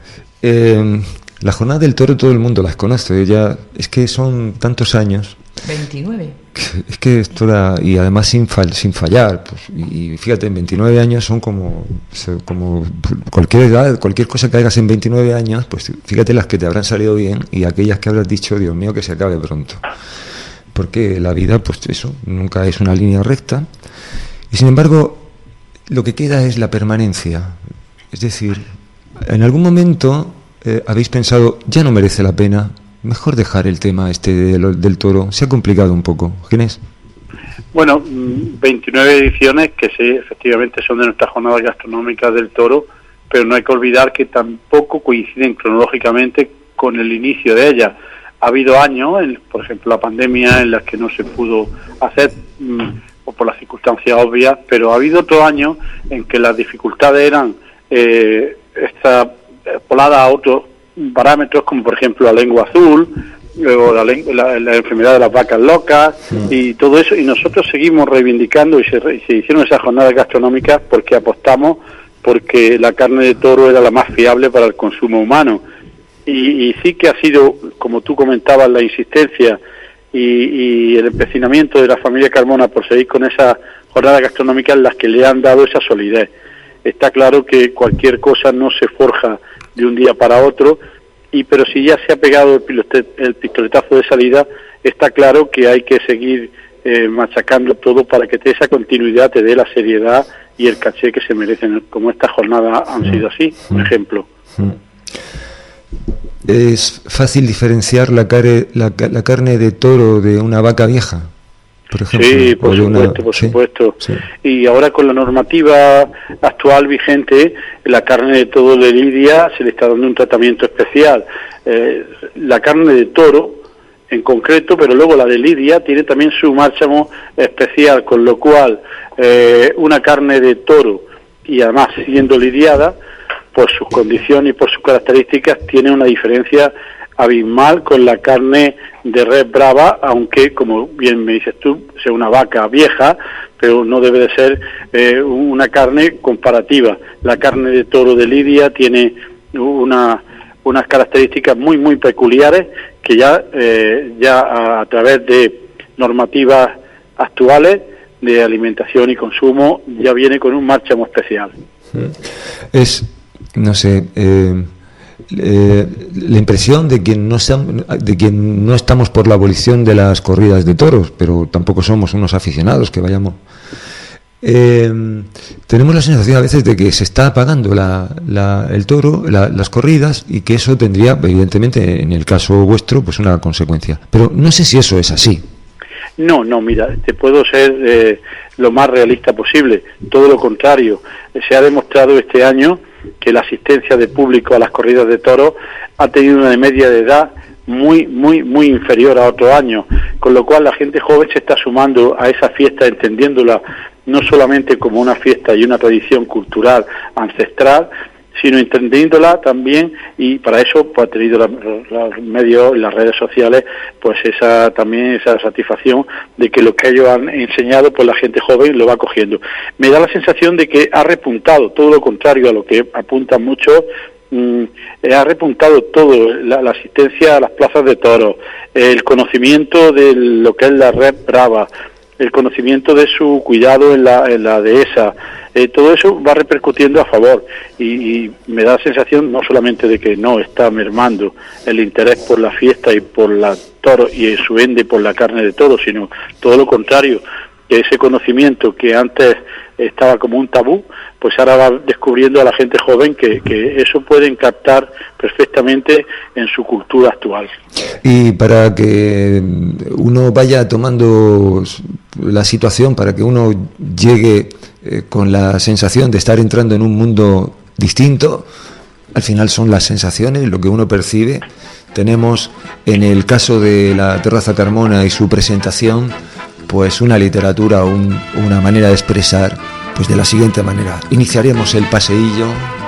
La jornada del toro todo el mundo las conoce, ya es que son tantos años. 29. Es que esto y además sin fallar, pues, y fíjate, en 29 años son como cualquier edad, cualquier cosa que hagas en 29 años, pues fíjate las que te habrán salido bien y aquellas que habrás dicho, Dios mío, que se acabe pronto. Porque la vida, pues eso, nunca es una línea recta. Y sin embargo, lo que queda es la permanencia. Es decir, en algún momento habéis pensado, ya no merece la pena, mejor dejar el tema del toro. Se ha complicado un poco. Ginés. Bueno, 29 ediciones que sí, efectivamente son de nuestras jornadas gastronómicas del toro, pero no hay que olvidar que tampoco coinciden cronológicamente con el inicio de ellas. Ha habido años, por ejemplo la pandemia, en las que no se pudo hacer por las circunstancias obvias, pero ha habido otros años en que las dificultades eran extrapoladas a otros parámetros, como por ejemplo la lengua azul, o la enfermedad de las vacas locas y todo eso, y nosotros seguimos reivindicando y se hicieron esas jornadas gastronómicas porque apostamos porque la carne de toro era la más fiable para el consumo humano, y sí que ha sido, como tú comentabas, la insistencia y el empecinamiento de la familia Carmona por seguir con esas jornadas gastronómicas las que le han dado esa solidez. Está claro que cualquier cosa no se forja de un día para otro, pero si ya se ha pegado el pistoletazo de salida, está claro que hay que seguir machacando todo para que esa continuidad te dé la seriedad y el caché que se merecen, como estas jornadas han sido así, por ejemplo. ¿Es fácil diferenciar la carne de toro de una vaca vieja, por ejemplo? Sí, por supuesto. Sí. Y ahora con la normativa actual vigente, la carne de toro de lidia se le está dando un tratamiento especial. La carne de toro en concreto, pero luego la de lidia tiene también su márchamo especial, con lo cual una carne de toro, y además siendo lidiada, por sus condiciones y por sus características, tiene una diferencia abismal con la carne de res brava, aunque, como bien me dices tú, sea una vaca vieja, pero no debe de ser una carne comparativa. La carne de toro de lidia tiene unas características muy, muy peculiares que ya a través de normativas actuales de alimentación y consumo ya viene con un márchamo especial. No sé, la impresión de que no estamos por la abolición de las corridas de toros, pero tampoco somos unos aficionados que vayamos. Tenemos la sensación a veces de que se está apagando el toro, las corridas, y que eso tendría, evidentemente, en el caso vuestro, pues una consecuencia. Pero no sé si eso es así. No, mira, te puedo ser lo más realista posible. Todo lo contrario. Se ha demostrado este año que la asistencia de público a las corridas de toros ha tenido una media de edad muy, muy, muy inferior a otros años, con lo cual la gente joven se está sumando a esa fiesta, entendiéndola no solamente como una fiesta y una tradición cultural ancestral, sino entendiéndola también, y para eso pues ha tenido los medios y las redes sociales pues esa satisfacción de que lo que ellos han enseñado pues la gente joven lo va cogiendo. Me da la sensación de que ha repuntado, todo lo contrario a lo que apuntan muchos, ha repuntado todo, la asistencia a las plazas de toros, el conocimiento de lo que es la red brava, el conocimiento de su cuidado en la dehesa, todo eso va repercutiendo a favor, y me da la sensación no solamente de que no está mermando el interés por la fiesta y por la toro, y en su ende por la carne de toro, sino todo lo contrario, que ese conocimiento que antes estaba como un tabú, pues ahora va descubriendo a la gente joven que eso pueden captar perfectamente en su cultura actual. Y para que uno vaya tomando la situación, para que uno llegue con la sensación de estar entrando en un mundo distinto, al final son las sensaciones, lo que uno percibe. Tenemos, en el caso de la Terraza Carmona y su presentación, pues una literatura, una manera de expresar, pues de la siguiente manera. Iniciaremos el paseillo,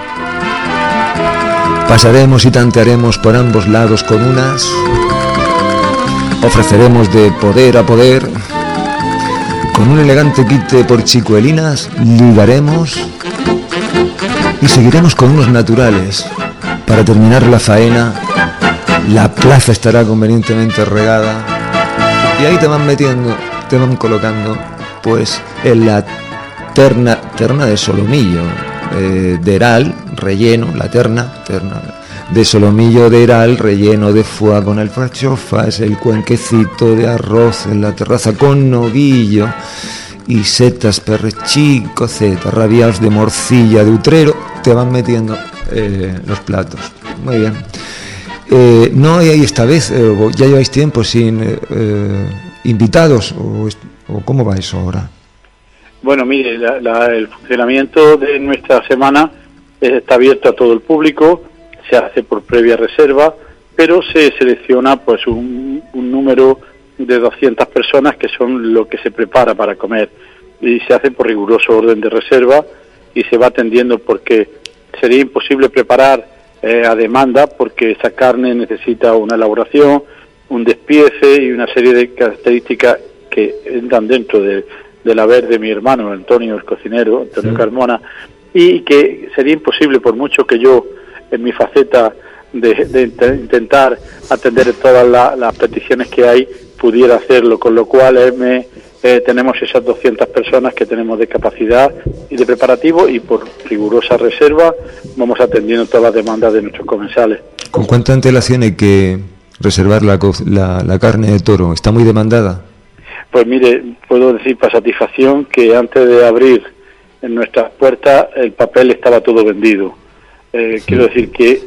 pasaremos y tantearemos por ambos lados con unas, ofreceremos de poder a poder, con un elegante quite por chicuelinas, ligaremos y seguiremos con unos naturales. Para terminar la faena, la plaza estará convenientemente regada, y ahí te van colocando pues en la terna de solomillo de heral relleno, la terna de solomillo de heral relleno de foie con alfachofas, el cuenquecito de arroz en la terraza con novillo y setas perrechicos, rabiaos de morcilla de utrero, te van metiendo los platos. Muy bien. No hay esta vez, ya lleváis tiempo sin invitados, o ¿cómo va eso ahora? Bueno, mire, el funcionamiento de nuestra semana está abierto a todo el público, se hace por previa reserva, pero se selecciona pues un número de 200 personas que son lo que se prepara para comer. y se hace por riguroso orden de reserva y se va atendiendo, porque sería imposible preparar a demanda, porque esa carne necesita una elaboración, un despiece y una serie de características que entran dentro del haber de mi hermano Antonio, el cocinero, Antonio Carmona, y que sería imposible, por mucho que yo, en mi faceta de intentar atender todas las peticiones que hay, pudiera hacerlo, con lo cual tenemos esas 200 personas que tenemos de capacidad y de preparativo, y por rigurosa reserva vamos atendiendo todas las demandas de nuestros comensales. ¿Con cuánta antelación hay que reservar la carne de toro? ¿Está muy demandada? Pues mire, puedo decir para satisfacción que antes de abrir en nuestras puertas el papel estaba todo vendido. Quiero decir que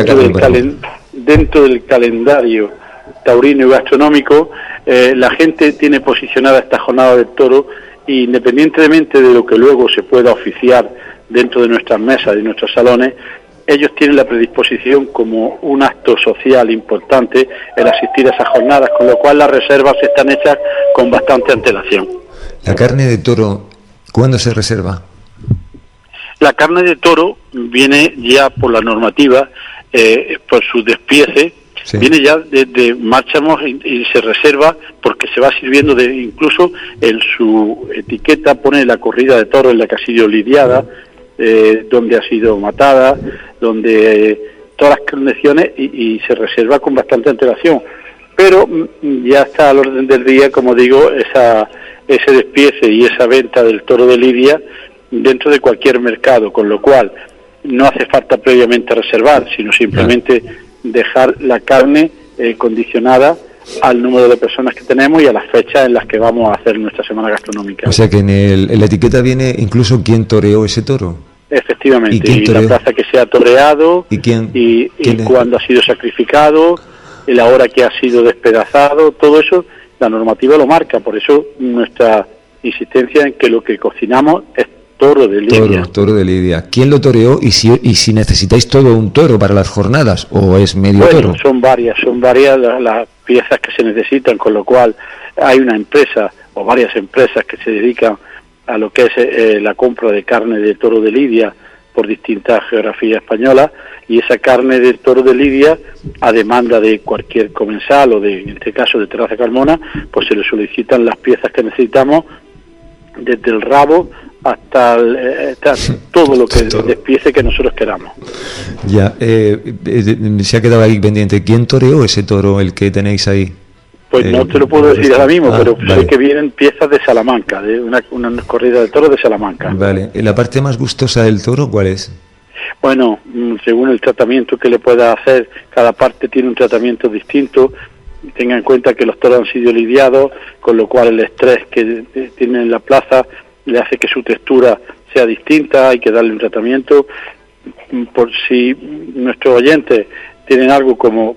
dentro del calendario taurino y gastronómico, la gente tiene posicionada esta jornada del toro, y independientemente de lo que luego se pueda oficiar dentro de nuestras mesas y nuestros salones, ellos tienen la predisposición como un acto social importante el asistir a esas jornadas, con lo cual las reservas están hechas con bastante antelación. ¿La carne de toro cuándo se reserva? La carne de toro viene ya por la normativa, por su despiece, viene ya de marchamos y se reserva, porque se va sirviendo incluso en su etiqueta pone la corrida de toro en la que ha sido lidiada, donde ha sido matada, donde todas las condiciones, y se reserva con bastante antelación, pero ya está al orden del día, como digo, ese despiece y esa venta del toro de lidia dentro de cualquier mercado, con lo cual no hace falta previamente reservar, sino simplemente dejar la carne condicionada al número de personas que tenemos y a las fechas en las que vamos a hacer nuestra semana gastronómica. O sea que en la etiqueta viene incluso quién toreó ese toro. Efectivamente, y la plaza que se ha toreado, y cuándo ha sido sacrificado, y la hora que ha sido despedazado, todo eso la normativa lo marca. Por eso nuestra insistencia en que lo que cocinamos es toro de lidia. Toro de lidia. ¿Quién lo toreó y si necesitáis todo un toro para las jornadas o es medio toro? Son varias las piezas que se necesitan, con lo cual hay una empresa o varias empresas que se dedican a lo que es la compra de carne de toro de lidia por distintas geografías españolas, y esa carne de toro de lidia, a demanda de cualquier comensal o en este caso de Terraza Carmona, pues se le solicitan las piezas que necesitamos, desde el rabo hasta todo lo que despiece que nosotros queramos. Ya, se ha quedado ahí pendiente. ¿Quién toreó ese toro, el que tenéis ahí? Pues no te lo puedo decir ahora mismo, pero sé que vienen piezas de Salamanca, de una corrida de toros de Salamanca. Vale. ¿La parte más gustosa del toro cuál es? Bueno, según el tratamiento que le pueda hacer, cada parte tiene un tratamiento distinto. Tenga en cuenta que los toros han sido lidiados, con lo cual el estrés que tienen en la plaza le hace que su textura sea distinta, hay que darle un tratamiento. Por si nuestros oyentes tienen algo como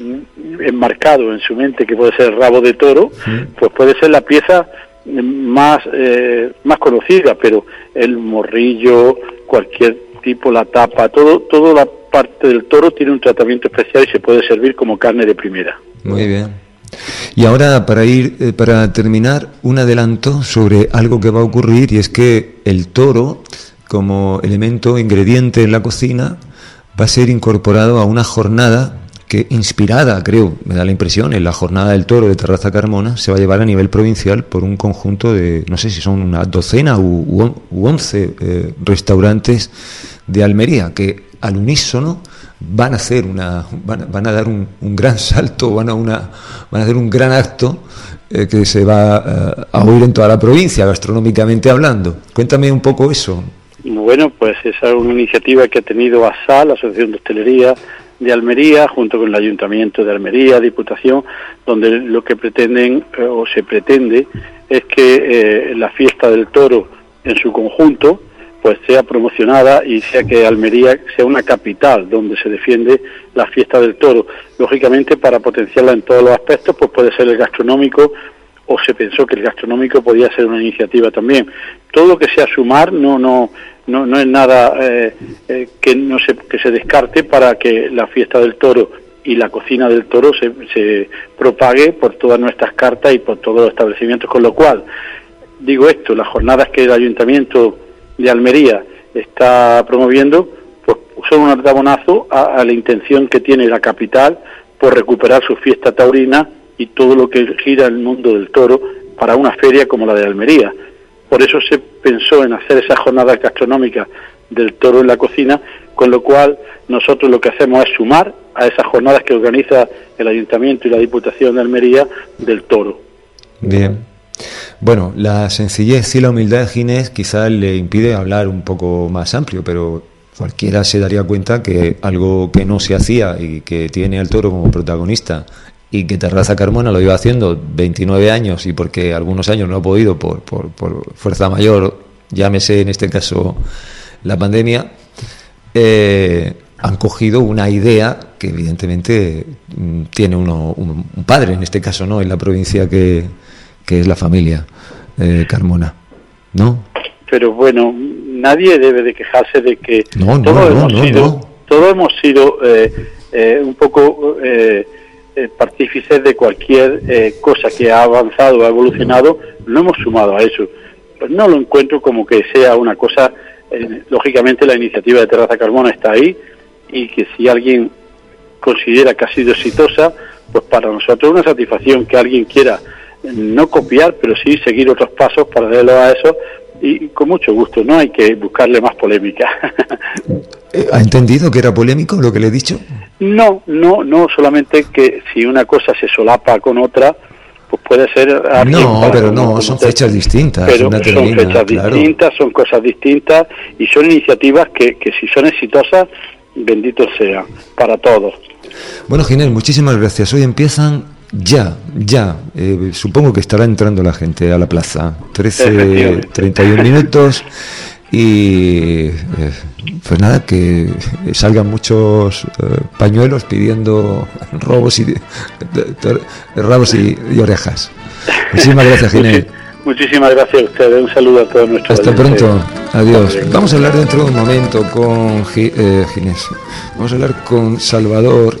enmarcado en su mente, que puede ser el rabo de toro, pues puede ser la pieza más conocida, pero el morrillo, cualquier tipo, la tapa, toda la parte del toro tiene un tratamiento especial y se puede servir como carne de primera. Muy bien. Y ahora, para terminar, un adelanto sobre algo que va a ocurrir, y es que el toro, como elemento ingrediente en la cocina, va a ser incorporado a una jornada que, inspirada, creo, me da la impresión, en la jornada del toro de Terraza Carmona, se va a llevar a nivel provincial por un conjunto de, no sé si son una docena u 11 restaurantes de Almería, que al unísono van a hacer van a dar un gran salto, van a hacer un gran acto que se va a oír en toda la provincia, gastronómicamente hablando. Cuéntame un poco eso. Bueno, pues esa es una iniciativa que ha tenido ASAL, la Asociación de Hostelería de Almería, junto con el Ayuntamiento de Almería, Diputación, donde lo que pretenden o se pretende es que la fiesta del toro en su conjunto pues sea promocionada y sea que Almería sea una capital donde se defiende la fiesta del toro. Lógicamente, para potenciarla en todos los aspectos, pues puede ser el gastronómico, o se pensó que el gastronómico podía ser una iniciativa también. Todo lo que sea sumar no es nada que se descarte para que la fiesta del toro y la cocina del toro se propague por todas nuestras cartas y por todos los establecimientos, con lo cual digo esto, las jornadas que el Ayuntamiento de Almería está promoviendo, pues son un aldabonazo a la intención que tiene la capital por recuperar su fiesta taurina y todo lo que gira el mundo del toro para una feria como la de Almería. Por eso se pensó en hacer esas jornadas gastronómicas del toro en la cocina, con lo cual nosotros lo que hacemos es sumar a esas jornadas que organiza el Ayuntamiento y la Diputación de Almería del toro. Bien. Bueno, la sencillez y la humildad de Ginés quizás le impide hablar un poco más amplio, pero cualquiera se daría cuenta que algo que no se hacía y que tiene al toro como protagonista, y que Terraza Carmona lo iba haciendo 29 años y porque algunos años no ha podido por fuerza mayor, llámese en este caso la pandemia, han cogido una idea que evidentemente tiene un padre, en este caso, ¿no?, en la provincia que es la familia Carmona, ¿no? Pero bueno, nadie debe de quejarse de que todos hemos sido un poco partícices de cualquier cosa que ha avanzado, ha evolucionado, lo hemos sumado a eso. Pues no lo encuentro como que sea una cosa, lógicamente la iniciativa de Terraza Carmona está ahí, y que si alguien considera que ha sido exitosa, pues para nosotros es una satisfacción que alguien quiera no copiar, pero sí seguir otros pasos paralelos a eso, y con mucho gusto, no hay que buscarle más polémica. ¿Ha entendido que era polémico lo que le he dicho? No, solamente que si una cosa se solapa con otra, pues puede ser... No, pero no, son fechas distintas. Pero son fechas distintas, son cosas distintas, y son iniciativas que si son exitosas, bendito sea, para todos. Bueno, Ginés, muchísimas gracias. Hoy empiezan supongo que estará entrando la gente a la plaza. 13:31 minutos. Y pues nada, que salgan muchos pañuelos pidiendo rabos y orejas. Muchísimas gracias, Ginés. Muchísimas gracias a ustedes. Un saludo a todos nuestros Hasta pronto. Adiós. Vamos a hablar dentro de un momento con Ginés. Vamos a hablar con Salvador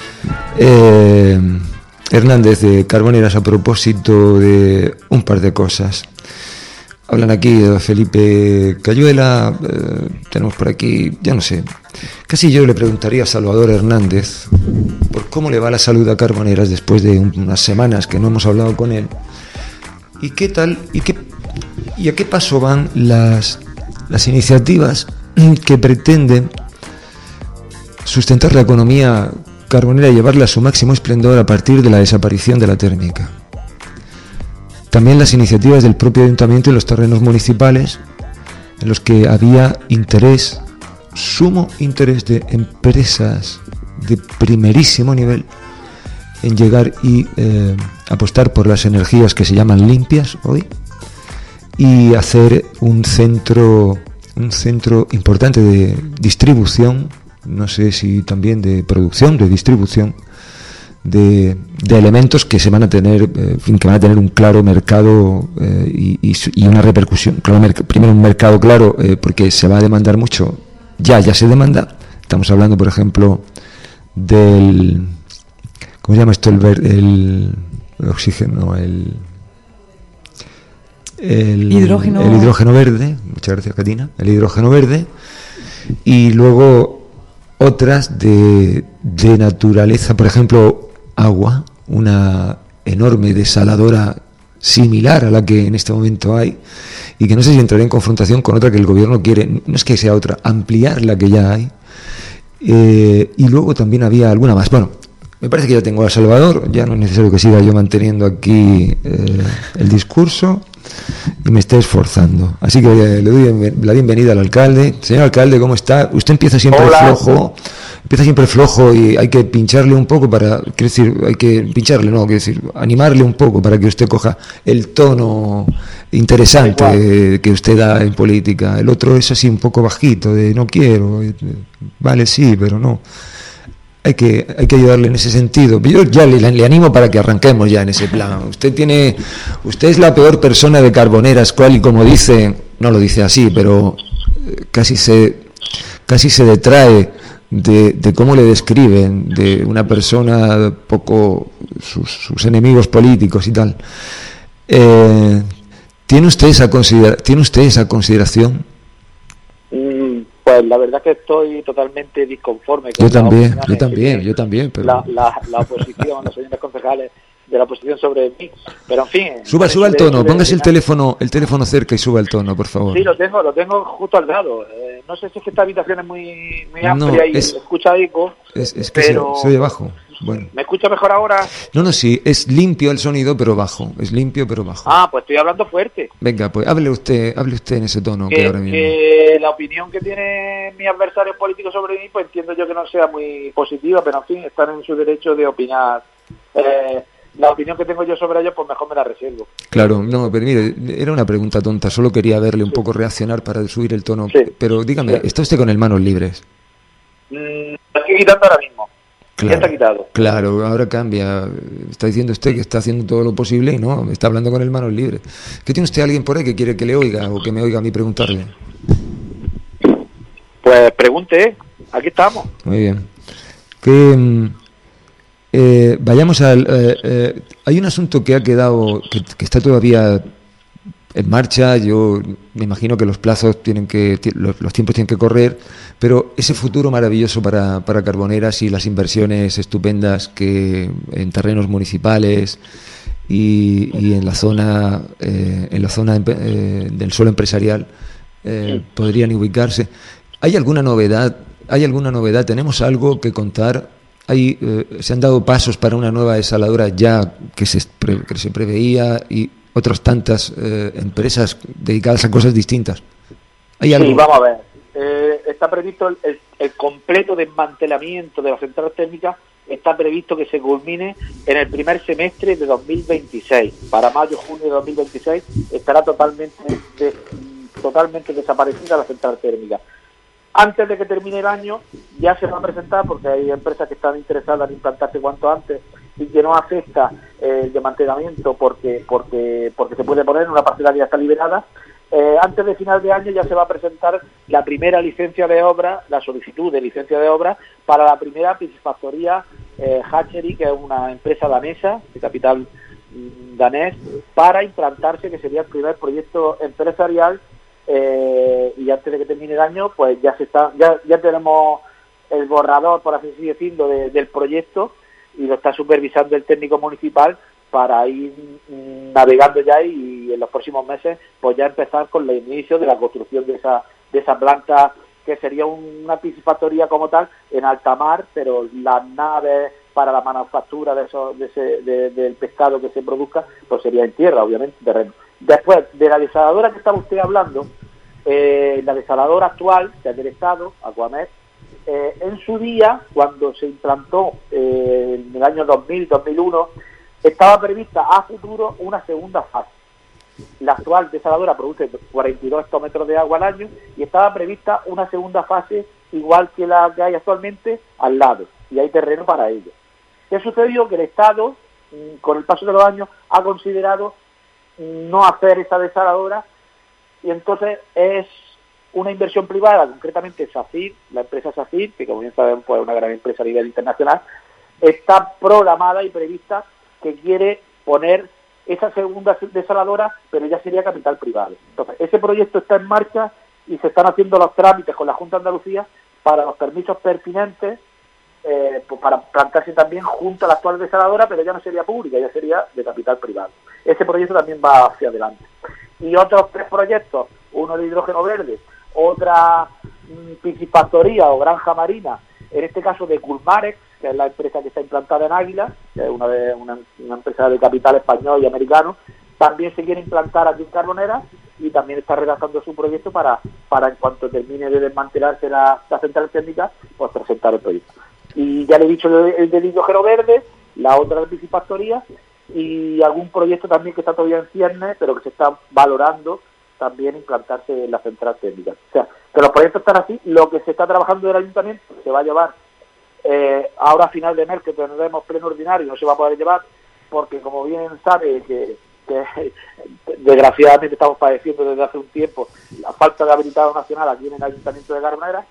Hernández de Carboneras a propósito de un par de cosas. Hablan aquí de Felipe Cayuela, tenemos por aquí, ya no sé, casi yo le preguntaría a Salvador Hernández por cómo le va la salud a Carboneras después de unas semanas que no hemos hablado con él, y qué tal, y a qué paso van las iniciativas que pretenden sustentar la economía carbonera y llevarla a su máximo esplendor a partir de la desaparición de la térmica. También las iniciativas del propio ayuntamiento y los terrenos municipales, en los que había sumo interés de empresas de primerísimo nivel en llegar y apostar por las energías que se llaman limpias hoy, y hacer un centro importante de distribución, no sé si también de producción, de distribución de elementos que se van a tener, que van a tener un claro mercado y una repercusión. Primero un mercado claro, porque se va a demandar mucho, ya se demanda. Estamos hablando, por ejemplo, del, ¿cómo se llama esto? El oxígeno, el hidrógeno verde. Muchas gracias, Katina. El hidrógeno verde, y luego otras de naturaleza, por ejemplo, agua, una enorme desaladora similar a la que en este momento hay, y que no sé si entrará en confrontación con otra que el gobierno quiere, no es que sea otra, ampliar la que ya hay, y luego también había alguna más. Bueno, me parece que ya tengo a Salvador, ya no es necesario que siga yo manteniendo aquí el discurso y me esté esforzando, así que le doy la bienvenida al alcalde. Señor alcalde, ¿cómo está? Usted empieza siempre flojo y hay que pincharle un poco animarle un poco para que usted coja el tono interesante que usted da en política. El otro es así un poco bajito, de no quiero, vale, sí, pero no. Hay que ayudarle en ese sentido. Yo ya le animo para que arranquemos ya en ese plan. Usted es la peor persona de Carboneras, cual, y como dice, no lo dice así, pero casi se detrae de cómo le describen, de una persona poco sus enemigos políticos y tal. ¿Tiene usted esa consideración? Pues la verdad que estoy totalmente disconforme con yo también, pero la oposición, los señores concejales de la oposición sobre mí, pero en fin. Suba el tono, póngase el teléfono cerca y suba el tono, por favor. Sí, lo tengo justo al lado. No sé si es que esta habitación es muy amplia y escucha eco. Es que se oye bajo. Bueno. ¿Me escucha mejor ahora? No, sí, es limpio el sonido, pero bajo. Es limpio, pero bajo. Ah, pues estoy hablando fuerte. Venga, pues hable usted en ese tono que ahora mismo. Que la opinión que tiene mis adversarios políticos sobre mí, pues entiendo yo que no sea muy positiva, pero en fin, están en su derecho de opinar. La opinión que tengo yo sobre ellos, pues mejor me la reservo. Claro, no, pero mire, era una pregunta tonta, solo quería verle un poco reaccionar para subir el tono. Sí. Pero dígame, ¿está usted con el manos libres? Lo estoy quitando ahora mismo. Claro, ya está quitado. Claro, ahora cambia. Está diciendo usted que está haciendo todo lo posible y no, está hablando con el manos libres. ¿Qué tiene usted alguien por ahí que quiere que le oiga o que me oiga a mí preguntarle? Pues pregunte, aquí estamos. Muy bien. Vayamos al... hay un asunto que ha quedado, que está todavía en marcha. Yo me imagino que los plazos los tiempos tienen que correr, pero ese futuro maravilloso para Carboneras y las inversiones estupendas que en terrenos municipales y en la zona del suelo empresarial podrían ubicarse. ¿Hay alguna novedad? ¿Tenemos algo que contar? Se han dado pasos para una nueva desaladora ya que se preveía y otras tantas empresas dedicadas a cosas distintas. ¿Hay algo? Sí, vamos a ver. Está previsto el completo desmantelamiento de la central térmica, está previsto que se culmine en el primer semestre de 2026. Para mayo-junio de 2026 estará totalmente desaparecida la central térmica. Antes de que termine el año ya se va a presentar, porque hay empresas que están interesadas en implantarse cuanto antes y que no afecta el desmantelamiento porque se puede poner en una parcela que ya está liberada. Antes de final de año ya se va a presentar la primera licencia de obra, la solicitud de licencia de obra para la primera piscifactoría Hatchery, que es una empresa danesa, de capital danés, para implantarse, que sería el primer proyecto empresarial. Y antes de que termine el año, pues ya tenemos el borrador, por así decirlo, del proyecto, y lo está supervisando el técnico municipal para ir navegando ya y en los próximos meses pues ya empezar con el inicio de la construcción de esa planta, que sería una piscifactoría como tal en alta mar, pero las naves para la manufactura del pescado que se produzca pues sería en tierra, obviamente, terreno. Después de la desaladora que estaba usted hablando, la desaladora actual del Estado, Aquamed, en su día, cuando se implantó en el año 2000-2001, estaba prevista a futuro una segunda fase. La actual desaladora produce 42 hectómetros de agua al año y estaba prevista una segunda fase igual que la que hay actualmente al lado, y hay terreno para ello. ¿Qué sucedió? Que el Estado, con el paso de los años, ha considerado no hacer esa desaladora, y entonces es una inversión privada, concretamente SACIR, la empresa SACIR, que como bien saben pues es una gran empresa a nivel internacional, está programada y prevista que quiere poner esa segunda desaladora, pero ya sería capital privado. Entonces, ese proyecto está en marcha y se están haciendo los trámites con la Junta de Andalucía para los permisos pertinentes, pues para plantarse también junto a la actual desaladora, pero ya no sería pública, ya sería de capital privado. Ese proyecto también va hacia adelante. Y otros 3 proyectos, uno de hidrógeno verde, otra piscifactoría o granja marina, en este caso de Culmarex, que es la empresa que está implantada en Águila, que es una empresa de capital español y americano, también se quiere implantar aquí en Carboneras y también está redactando su proyecto para en cuanto termine de desmantelarse la central térmica, pues presentar el proyecto. Y ya le he dicho el del hidrógeno verde, la otra de piscifactoría y algún proyecto también que está todavía en ciernes, pero que se está valorando también implantarse en la central térmica. O sea, que los proyectos están así. Lo que se está trabajando del ayuntamiento se va a llevar ahora a final de mes, que tendremos pleno ordinario, no se va a poder llevar, porque como bien sabe que desgraciadamente estamos padeciendo desde hace un tiempo la falta de habilitado nacional aquí en el Ayuntamiento de Carboneras.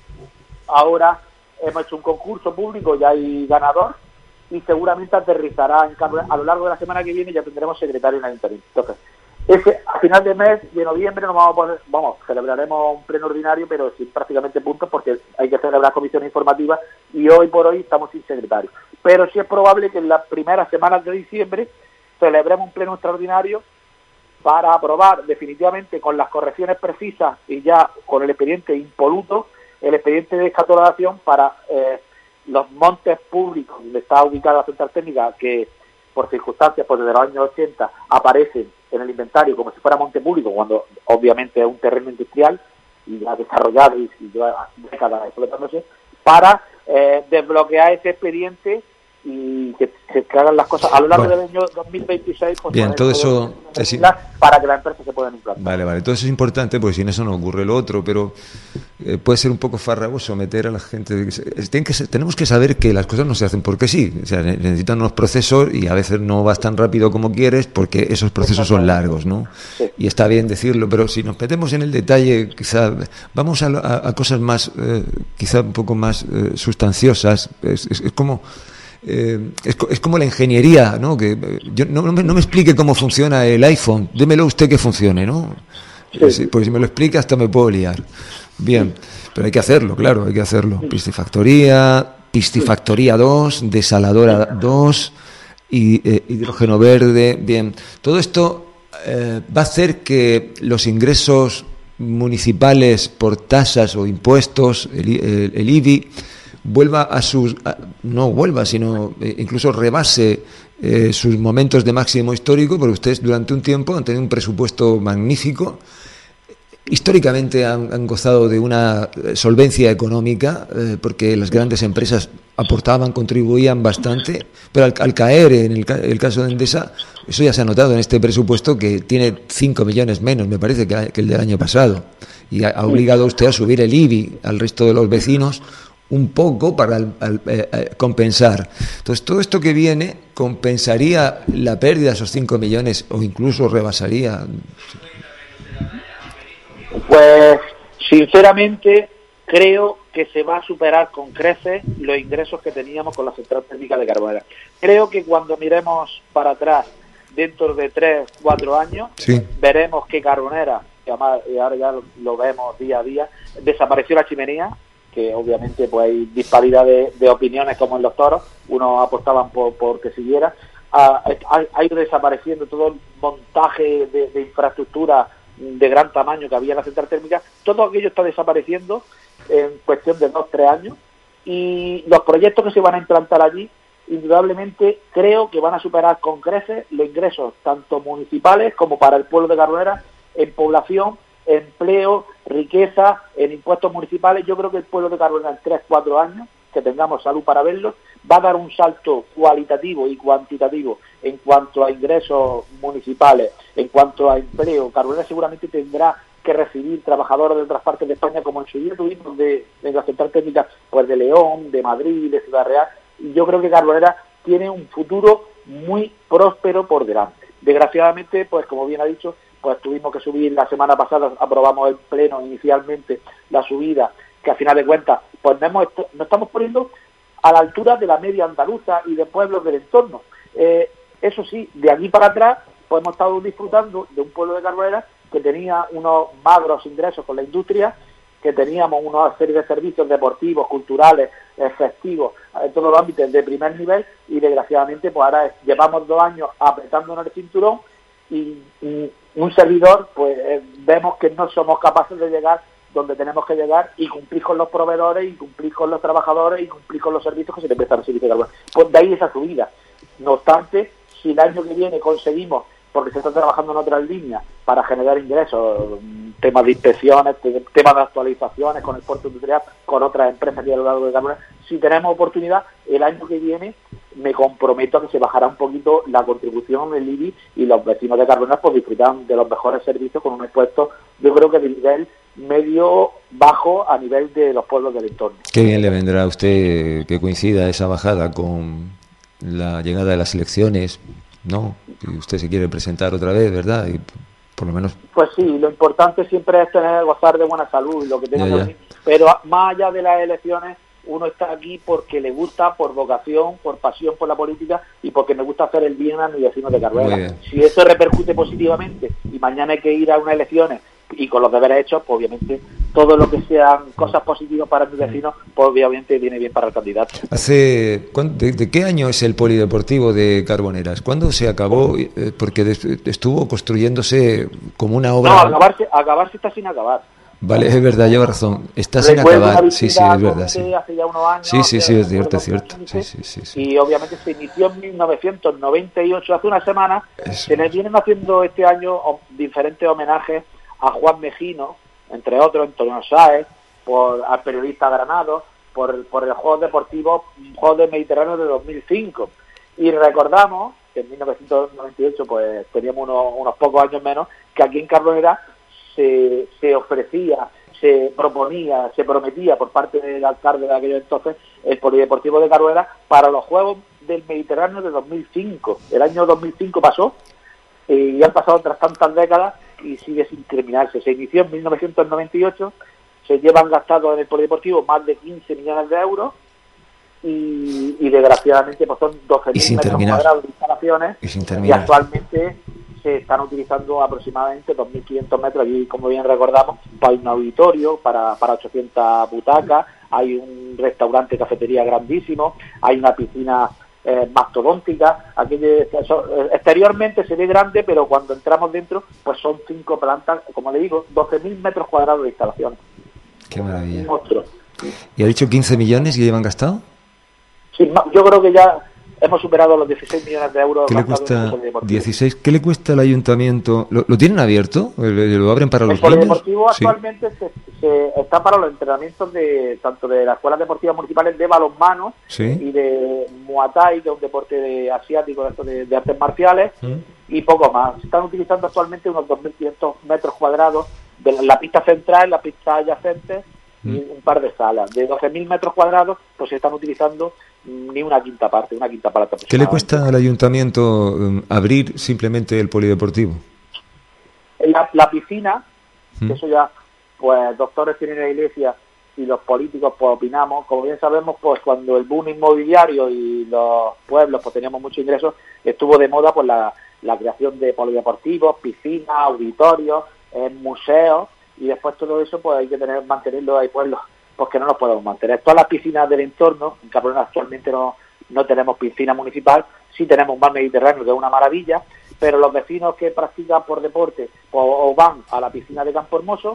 Ahora hemos hecho un concurso público, ya hay ganador, y seguramente aterrizará en Carboneras. A lo largo de la semana que viene ya tendremos secretario en el Ayuntamiento. Entonces, a final de mes de noviembre nos vamos a poner, celebraremos un pleno ordinario, pero sin prácticamente puntos, porque hay que celebrar comisiones informativas, y hoy por hoy estamos sin secretario. Pero sí es probable que en las primeras semanas de diciembre celebremos un pleno extraordinario para aprobar definitivamente, con las correcciones precisas y ya con el expediente impoluto, el expediente de catalogación para los montes públicos donde está ubicada la central técnica, que por circunstancias, pues desde los años 80 aparecen en el inventario como si fuera monte público, cuando obviamente es un terreno industrial y ya desarrollado y lleva décadas explotándose, para desbloquear ese expediente y que hagan las cosas a lo largo del año 2026. Pues, bien, todo eso para que las empresas se puedan implantar. Vale, todo eso es importante, porque sin eso no ocurre lo otro, pero puede ser un poco farragoso meter a la gente. Tenemos que saber que las cosas no se hacen porque sí, o sea, necesitan unos procesos y a veces no vas tan rápido como quieres porque esos procesos son largos, ¿no? Sí. Y está bien decirlo, pero si nos metemos en el detalle, quizá vamos a cosas más, quizá un poco más sustanciosas. Es como... es como la ingeniería, ¿no? Que yo no me explique cómo funciona el iPhone, démelo usted que funcione, ¿no? Sí. Porque si me lo explica hasta me puedo liar. Bien, pero hay que hacerlo, claro, hay que hacerlo. Piscifactoría 2, desaladora 2 y hidrógeno verde. Bien, todo esto va a hacer que los ingresos municipales por tasas o impuestos, el IBI, sino incluso rebase sus momentos de máximo histórico, porque ustedes durante un tiempo han tenido un presupuesto magnífico. Históricamente han gozado de una solvencia económica, porque las grandes empresas aportaban, contribuían bastante, pero al caer en el caso de Endesa, eso ya se ha notado en este presupuesto, que tiene 5 millones menos, me parece, que el del año pasado, y ha obligado a usted a subir el IBI al resto de los vecinos un poco para compensar. Entonces, todo esto que viene compensaría la pérdida de esos 5 millones o incluso rebasaría. Pues, sinceramente, creo que se va a superar con creces los ingresos que teníamos con la central térmica de Carbonera. Creo que cuando miremos para atrás, dentro de 3-4 años, sí, veremos que Carbonera, que además ahora ya lo vemos día a día, desapareció la chimenea, que obviamente pues hay disparidad de opiniones como en los toros, unos apostaban por que siguiera, ha ido desapareciendo todo el montaje de infraestructura de gran tamaño que había en la central térmica, todo aquello está desapareciendo en cuestión de 2-3 años, y los proyectos que se van a implantar allí, indudablemente creo que van a superar con creces los ingresos tanto municipales como para el pueblo de Carbonera en población, empleo, riqueza, en impuestos municipales. Yo creo que el pueblo de Carbonera en 3-4 años, que tengamos salud para verlo, va a dar un salto cualitativo y cuantitativo en cuanto a ingresos municipales, en cuanto a empleo. Carbonera seguramente tendrá que recibir trabajadores de otras partes de España, como en su día tuvimos de la central técnica, pues de León, de Madrid, de Ciudad Real. Y yo creo que Carbonera tiene un futuro muy próspero por delante. Desgraciadamente, pues como bien ha dicho, pues tuvimos que subir la semana pasada, aprobamos el pleno inicialmente la subida, que a final de cuentas pues nos estamos poniendo a la altura de la media andaluza y de pueblos del entorno. Eso sí, de aquí para atrás pues hemos estado disfrutando de un pueblo de Carbonera que tenía unos magros ingresos con la industria, que teníamos una serie de servicios deportivos, culturales, festivos, en todos los ámbitos de primer nivel, y desgraciadamente pues ahora llevamos 2 años apretándonos el cinturón y un servidor pues vemos que no somos capaces de llegar donde tenemos que llegar y cumplir con los proveedores y cumplir con los trabajadores y cumplir con los servicios que se le prestan a servicios de Carbonera. Pues de ahí esa subida. No obstante, si el año que viene conseguimos, porque se está trabajando en otras líneas para generar ingresos, temas de inspecciones, temas de actualizaciones con el puerto industrial, con otras empresas que a lo largo de Carbonera, si tenemos oportunidad, el año que viene me comprometo a que se bajará un poquito la contribución del IBI y los vecinos de Carbonera pues disfrutarán de los mejores servicios con un impuesto, yo creo que de nivel medio bajo a nivel de los pueblos del entorno. Qué bien le vendrá a usted que coincida esa bajada con la llegada de las elecciones, ¿no? Si usted se quiere presentar otra vez, ¿verdad? Y por lo menos... Pues sí, lo importante siempre es gozar de buena salud y lo que tenga que venir, pero más allá de las elecciones, uno está aquí porque le gusta, por vocación, por pasión por la política y porque me gusta hacer el bien a mis vecinos de Carruera. Si eso repercute positivamente y mañana hay que ir a unas elecciones y con los deberes hechos, pues obviamente todo lo que sean cosas positivas para mis vecinos, pues obviamente viene bien para el candidato. ¿De qué año es el polideportivo de Carboneras? ¿Cuándo se acabó? Porque estuvo construyéndose como una obra... No, acabarse está sin acabar. Vale, es verdad, lleva razón. Está sin acabar. Sí, es verdad. Sí. Hace ya unos años. Sí, es cierto. Sí. Y obviamente se inició en 1998, hace una semana. Se les vienen haciendo este año diferentes homenajes a Juan Mejino, entre otros, Antonio Sáez, al periodista Granado, por el Juegos Deportivos, Juegos Mediterráneos de 2005. Y recordamos que en 1998 pues teníamos unos pocos años menos, que aquí en Carbonera se ofrecía, se proponía, se prometía por parte del alcalde de aquellos entonces el polideportivo de Carruera para los Juegos del Mediterráneo de 2005. El año 2005 pasó y han pasado otras tantas décadas y sigue sin terminarse. Se inició en 1998, se llevan gastados en el polideportivo más de 15 millones de euros y desgraciadamente pues son 12.000 metros cuadrados de instalaciones y actualmente se están utilizando aproximadamente 2.500 metros allí, como bien recordamos, para un auditorio, para 800 butacas, hay un restaurante, cafetería grandísimo, hay una piscina mastodóntica, exteriormente se ve grande, pero cuando entramos dentro, pues son 5 plantas, como le digo, 12.000 metros cuadrados de instalaciones. Qué maravilla. Un monstruo. ¿Y ha dicho 15 millones que llevan gastado? Sí, yo creo que ya hemos superado los 16 millones de euros. ¿Qué le cuesta 16? ¿Qué le cuesta al ayuntamiento? ¿Lo tienen abierto? ¿Lo abren para los niños? El polideportivo actualmente se está para los entrenamientos tanto de las escuelas deportivas municipales de balonmano y de Muay Thai, que es un deporte asiático de artes marciales, y poco más. Se están utilizando actualmente unos 2.500 metros cuadrados de la pista central, la pista adyacente y un par de salas. De 12.000 metros cuadrados, pues se están utilizando ni una quinta parte. ¿Qué le cuesta al ayuntamiento abrir simplemente el polideportivo? La piscina, que eso ya, pues doctores tienen en la iglesia y los políticos pues opinamos. Como bien sabemos, pues cuando el boom inmobiliario y los pueblos pues teníamos muchos ingresos, estuvo de moda pues la creación de polideportivos, piscinas, auditorios, museos, y después todo eso pues hay que mantenerlo. Hay pueblos pues que no nos podemos mantener. Todas las piscinas del entorno, en Carolina actualmente no tenemos piscina municipal, sí tenemos un mar Mediterráneo que es una maravilla, pero los vecinos que practican por deporte pues, o van a la piscina de Campo Hermoso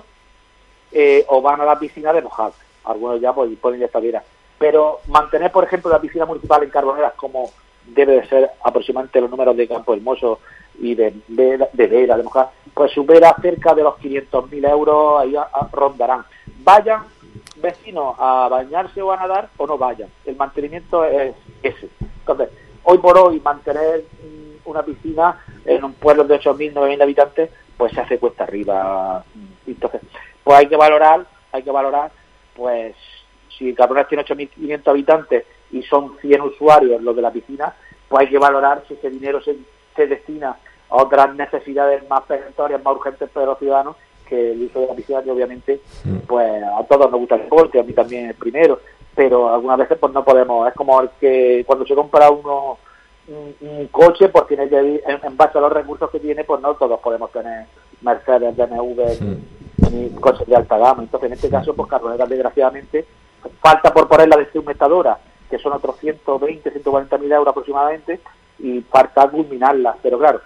o van a la piscina de Mojac. Algunos ya pues ponen esta vida. Pero mantener, por ejemplo, la piscina municipal en Carboneras como debe de ser aproximadamente los números de Campo Hermoso y de Vera, de Mojac, pues supera cerca de los 500.000 euros, ahí rondarán. Vayan vecinos a bañarse o a nadar o no vayan, el mantenimiento es ese. Entonces, hoy por hoy mantener una piscina en un pueblo de 8.000, 9.000 habitantes, pues se hace cuesta arriba. Entonces, pues hay que valorar, pues si Carboneras tiene 8.500 habitantes y son 100 usuarios los de la piscina, pues hay que valorar si ese dinero se destina a otras necesidades más perentorias, más urgentes para los ciudadanos, que el uso de la piscina, que obviamente pues a todos nos gusta el deporte, a mí también el primero, pero algunas veces pues no podemos. Es como el que cuando se compra un coche, pues tiene que ir en base a los recursos que tiene, pues no todos podemos tener Mercedes, BMW ni coches de alta gama. Entonces en este caso pues Carboneras desgraciadamente falta por poner la deshumetadora, que son otros 120, 140.000 euros aproximadamente, y falta culminarla, pero claro.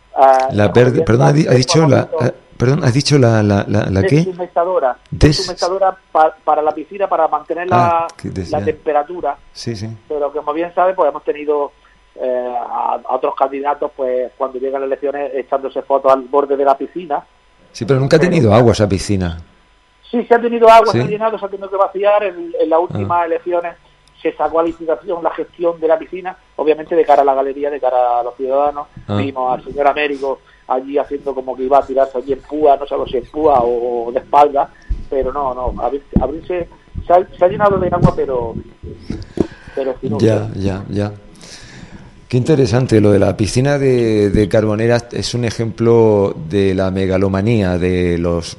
¿Has dicho la qué? Deshumetadora para la piscina, para mantener la temperatura. Sí. Pero como bien sabe, pues hemos tenido a otros candidatos, pues cuando llegan las elecciones, echándose fotos al borde de la piscina. Sí, pero nunca ha tenido agua esa piscina. Sí, se ha tenido agua, se ha llenado, se ha tenido que vaciar. En las últimas elecciones se sacó a licitación la gestión de la piscina, obviamente de cara a la galería, de cara a los ciudadanos. Vimos al señor Américo allí haciendo como que iba a tirarse allí en púa, no sé si en púa o de espalda, pero no, abrirse, se ha llenado de agua, pero ya. Qué interesante, lo de la piscina de Carboneras es un ejemplo de la megalomanía de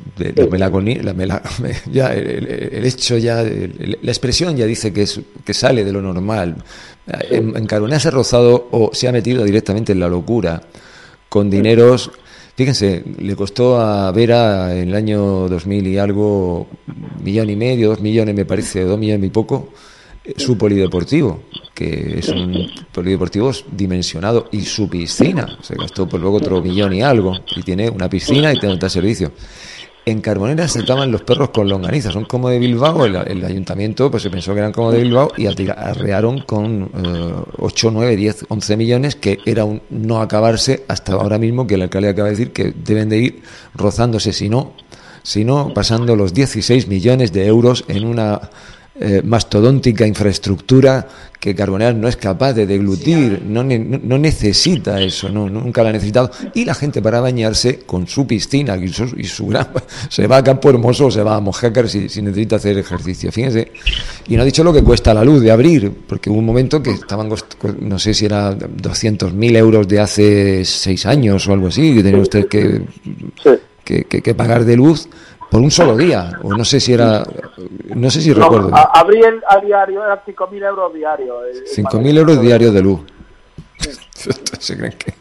el hecho ya, la expresión ya dice que sale de lo normal. En Carboneras se ha rozado o se ha metido directamente en la locura, con dineros. Fíjense, le costó a Vera en el año 2000 y algo, 1,5 millones, 2 millones me parece, 2 millones y poco, su polideportivo, que es un polideportivo dimensionado, y su piscina, se gastó por luego otro 1 millón y algo, y tiene una piscina y tiene un tal servicio. En Carboneras se toman los perros con longaniza, son como de Bilbao, el ayuntamiento pues se pensó que eran como de Bilbao y arrearon con 8, 9, 10, 11 millones, que era un no acabarse hasta ahora mismo, que el alcalde acaba de decir que deben de ir rozándose, si no pasando los 16 millones de euros en una mastodóntica infraestructura que Carboneras no es capaz de deglutir, no necesita eso, nunca la ha necesitado, y la gente para bañarse con su piscina y su gran, se va a Campo Hermoso o se va a Mojácar si necesita hacer ejercicio, fíjense. Y no ha dicho lo que cuesta la luz de abrir, porque hubo un momento que estaban, no sé si era 200.000 euros de hace 6 años o algo así, que tenía usted que pagar de luz por un solo día, o no sé si recuerdo. Abrir a diario eran 5.000 euros diarios. 5.000 euros diarios de luz. ¿Se creen que?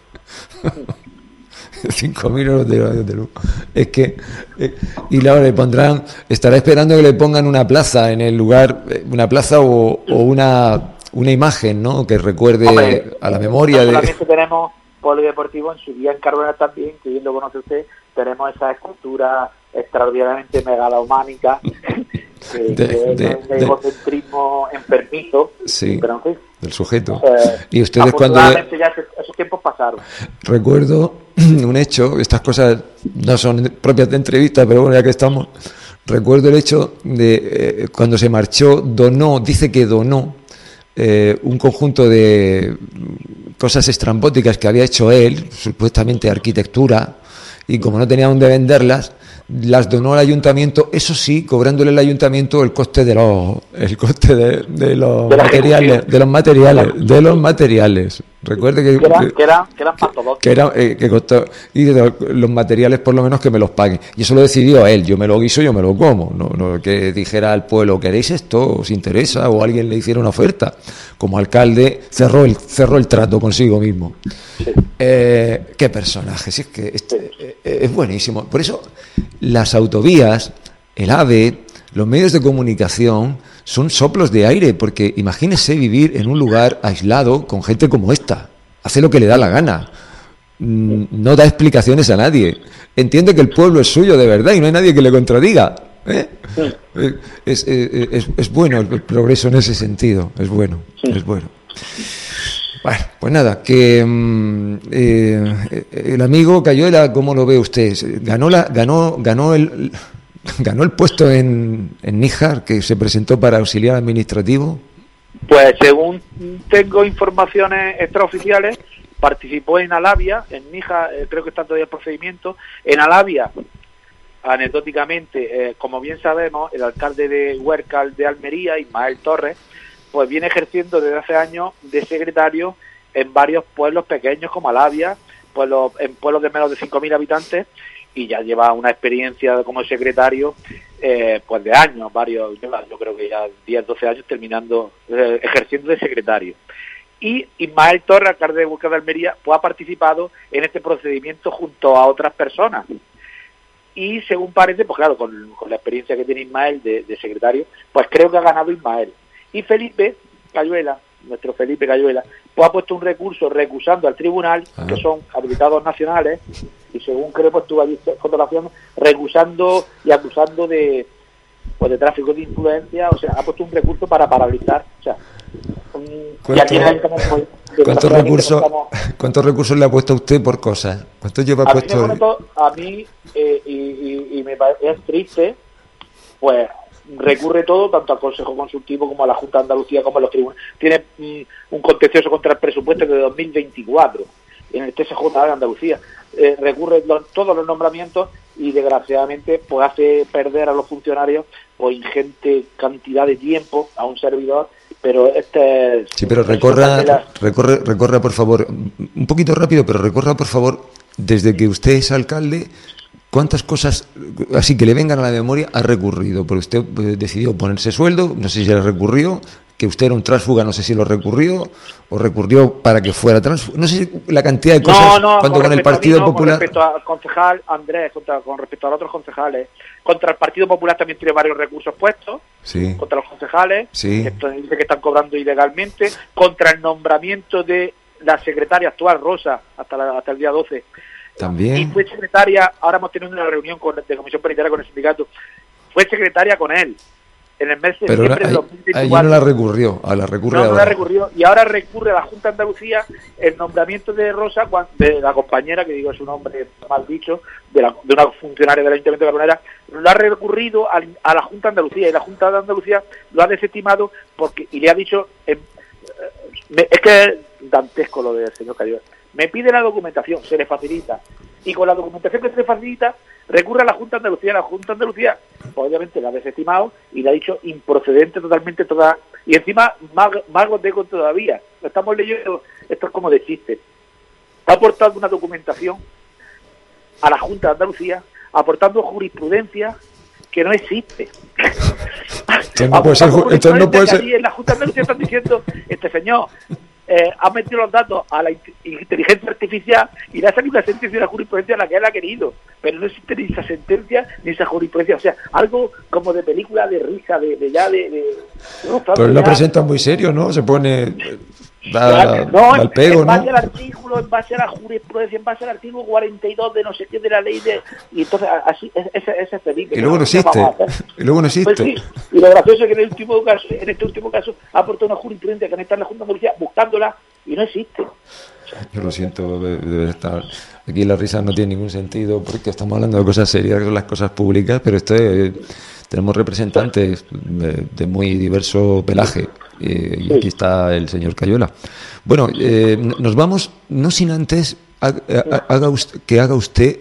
5.000 euros diarios de luz. Es que, y luego le pondrán, estará esperando que le pongan una plaza en el lugar, una plaza o una imagen, ¿no? Que recuerde a la memoria de. Solamente tenemos polideportivo en su día en Carboneras también, que bien lo conoce usted, tenemos esa escultura extraordinariamente megalománica de egocentrismo enfermizo, sí, pero en fin, del sujeto. Y ustedes cuando ya esos tiempos pasaron. Recuerdo un hecho, estas cosas no son propias de entrevista, pero bueno, ya que estamos, recuerdo el hecho de cuando se marchó, dice que donó un conjunto de cosas estrambóticas que había hecho él, supuestamente arquitectura, y como no tenía dónde venderlas, las donó al ayuntamiento, eso sí, cobrándole al ayuntamiento el coste de los materiales. Recuerde que eran mastodónticos. Que costó, y los materiales por lo menos que me los paguen. Y eso lo decidió él, yo me lo guiso, yo me lo como. No que dijera al pueblo, ¿queréis esto? ¿Os interesa? O alguien le hiciera una oferta. Como alcalde cerró el trato consigo mismo. Sí. Qué personaje, si es que es buenísimo. Por eso las autovías, el AVE, los medios de comunicación son soplos de aire, porque imagínese vivir en un lugar aislado con gente como esta. Hace lo que le da la gana. No da explicaciones a nadie. Entiende que el pueblo es suyo de verdad y no hay nadie que le contradiga. Es bueno el progreso en ese sentido. Es bueno, es bueno. Bueno, pues nada, que el amigo Cayuela, ¿cómo lo ve usted? Ganó el puesto en Níjar, que se presentó para auxiliar administrativo. Pues según tengo informaciones extraoficiales, participó en Alavia, en Níjar, creo que está todavía el procedimiento. En Alavia, anecdóticamente, como bien sabemos, el alcalde de Huércal de Almería, Ismael Torres, pues viene ejerciendo desde hace años de secretario en varios pueblos pequeños como Alavia, en pueblos de menos de 5.000 habitantes, y ya lleva una experiencia como secretario pues de años, yo creo que ya 10, 12 años ejerciendo de secretario. Y Ismael Torres, alcalde de Huércal de Almería, pues ha participado en este procedimiento junto a otras personas. Y según parece, pues claro, con la experiencia que tiene Ismael de secretario, pues creo que ha ganado Ismael. Y Felipe Cayuela, nuestro Felipe Cayuela, pues ha puesto un recurso recusando al tribunal, que son habilitados nacionales, y según creo, pues tuvo allí fotografías, recusando y acusando de tráfico de influencia, o sea, ha puesto un recurso para paralizar, o sea, ¿Cuántos recursos le ha puesto a usted por cosas? ¿Cuántos lleva puesto? A mí, y me parece, es triste, pues recurre todo, tanto al Consejo Consultivo como a la Junta de Andalucía como a los tribunales. Tiene un contencioso contra el presupuesto de 2024 en el TSJ de Andalucía. Recurre todos los nombramientos y desgraciadamente pues hace perder a los funcionarios pues ingente cantidad de tiempo a un servidor pero Sí, pero recorra, por favor, un poquito rápido, pero recorra, por favor, desde que usted es alcalde, ¿cuántas cosas, así que le vengan a la memoria, ha recurrido? Porque usted decidió ponerse sueldo, no sé si le recurrió, que usted era un tránsfuga, no sé si lo recurrió, o recurrió para que fuera tránsfuga, no sé la cantidad de cosas, cuando con el Partido Popular... Con respecto al concejal Andrés, con respecto a los otros concejales, contra el Partido Popular también tiene varios recursos puestos, sí, contra los concejales, sí, que dice que están cobrando ilegalmente, contra el nombramiento de la secretaria actual, Rosa, hasta el día 12. También. Y fue secretaria, ahora hemos tenido una reunión de comisión paritaria con el sindicato, fue secretaria con él en el mes de septiembre de 2024. Allí no la recurrió, no la recurrió, y ahora recurre a la Junta de Andalucía el nombramiento de Rosa, de la compañera, que digo es un nombre mal dicho, de una funcionaria del Ayuntamiento de Carbonera, lo ha recurrido a la Junta de Andalucía, y la Junta de Andalucía lo ha desestimado y le ha dicho, es que es dantesco lo del señor Cayola. Me pide la documentación, se le facilita, y con la documentación que se le facilita recurre a la Junta de Andalucía. La Junta de Andalucía obviamente la ha desestimado y le ha dicho improcedente totalmente toda, y encima más goteco todavía. Lo estamos leyendo, esto es como de chiste. Está aportando una documentación a la Junta de Andalucía, aportando jurisprudencia que no existe. Entonces no puede ser. En la Junta de Andalucía están diciendo, este señor ha metido los datos a la inteligencia artificial y le ha salido una sentencia de la jurisprudencia a la que él ha querido, pero no existe ni esa sentencia ni esa jurisprudencia, o sea, algo como de película de risa, pero él lo presenta muy serio, ¿no? Se pone al pego, en base al artículo, en base a la jurisprudencia, en base al artículo 42 de no sé qué de la ley y entonces así ese es Felipe. Y luego no existe. Pues sí, y lo gracioso es que en este último caso ha aportado una jurisprudencia que no está en la Junta de Andalucía buscándola y no existe. Yo lo siento, debe estar aquí la risa no tiene ningún sentido porque estamos hablando de cosas serias, que son las cosas públicas, pero tenemos representantes de muy diverso pelaje y aquí está el señor Cayola. Bueno, nos vamos, no sin antes que haga usted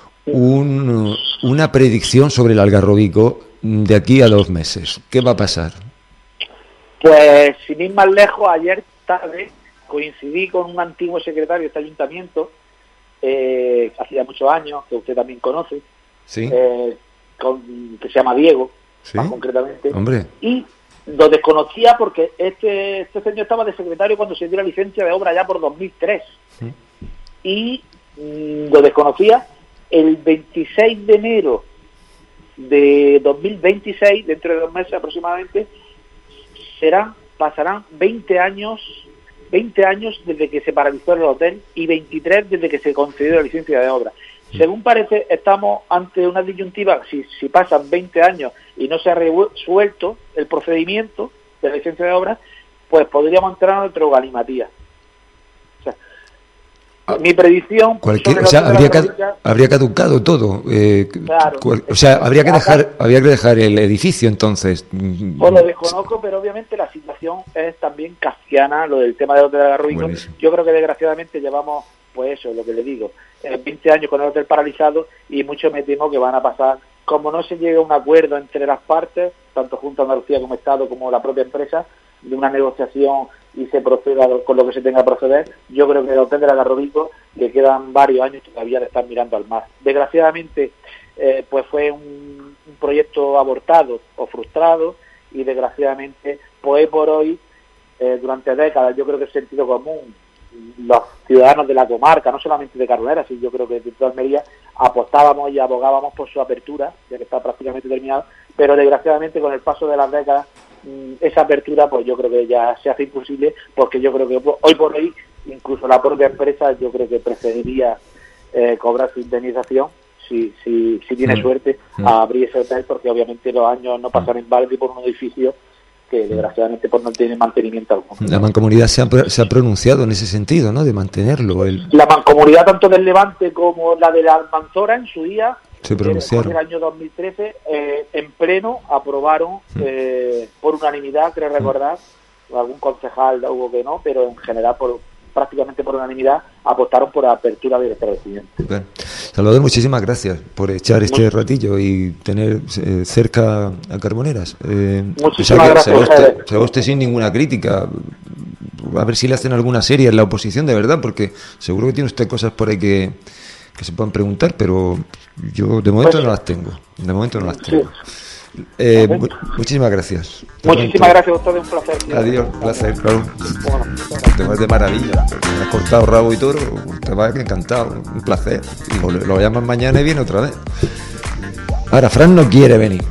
una predicción sobre el Algarrobico de aquí a 2 meses. ¿Qué va a pasar? Pues sin ir más lejos, ayer tarde coincidí con un antiguo secretario de este ayuntamiento, hacía muchos años, que usted también conoce, ¿sí? Que se llama Diego, ¿sí? Más concretamente, hombre, y lo desconocía porque este señor estaba de secretario cuando se dio la licencia de obra ya por 2003, ¿sí? Y lo desconocía. El 26 de enero de 2026, dentro de 2 meses aproximadamente, pasarán 20 años desde que se paralizó el hotel y 23 desde que se concedió la licencia de obra. Según parece, estamos ante una disyuntiva. Si pasan 20 años y no se ha resuelto el procedimiento de la licencia de obra, pues podríamos entrar en otro galimatías. O sea, mi predicción... habría caducado todo. Claro. Habría que dejar el edificio entonces. Pues lo desconozco, pero obviamente la situación es también kafkiana, lo del tema del hotel Algarrobico. Yo creo que desgraciadamente llevamos, pues eso, lo que le digo, 20 años con el hotel paralizado y mucho me temo que van a pasar, como no se llegue a un acuerdo entre las partes, tanto Junta de Andalucía como Estado como la propia empresa, de una negociación y se proceda con lo que se tenga que proceder. Yo creo que el hotel del Algarrobico le quedan varios años todavía de estar mirando al mar. Desgraciadamente, pues fue un proyecto abortado o frustrado y desgraciadamente, pues por hoy, durante décadas, yo creo que el sentido común, los ciudadanos de la comarca, no solamente de Carbonera, sino yo creo que de toda Almería, apostábamos y abogábamos por su apertura, ya que está prácticamente terminado, pero desgraciadamente con el paso de las décadas esa apertura pues yo creo que ya se hace imposible, porque yo creo que hoy por hoy incluso la propia empresa yo creo que preferiría cobrar su indemnización si tiene suerte a abrir ese hotel, porque obviamente los años no pasan en balde por un edificio que desgraciadamente pues no tiene mantenimiento alguno. La Mancomunidad se ha pronunciado en ese sentido, ¿no?, de mantenerlo. La Mancomunidad tanto del Levante como la de la Almanzora en su día, se pronunciaron. En el año 2013, en pleno aprobaron por unanimidad, creo recordar, algún concejal hubo que no, pero en general prácticamente por unanimidad apostaron por la apertura del establecimiento. Bueno, Salvador, muchísimas gracias por echar este ratillo y tener cerca a Carboneras. Muchísimas gracias. Se va usted sin ninguna crítica. A ver si le hacen alguna serie en la oposición, de verdad, porque seguro que tiene usted cosas por ahí que se puedan preguntar, pero yo de momento no las tengo. Muchísimas gracias. Muchísimas gracias a ustedes, un placer. Adiós, un placer, claro. Te vas de maravilla. Me has cortado rabo y toro, te vas encantado, un placer. Y lo llaman mañana y viene otra vez. Ahora, Fran no quiere venir.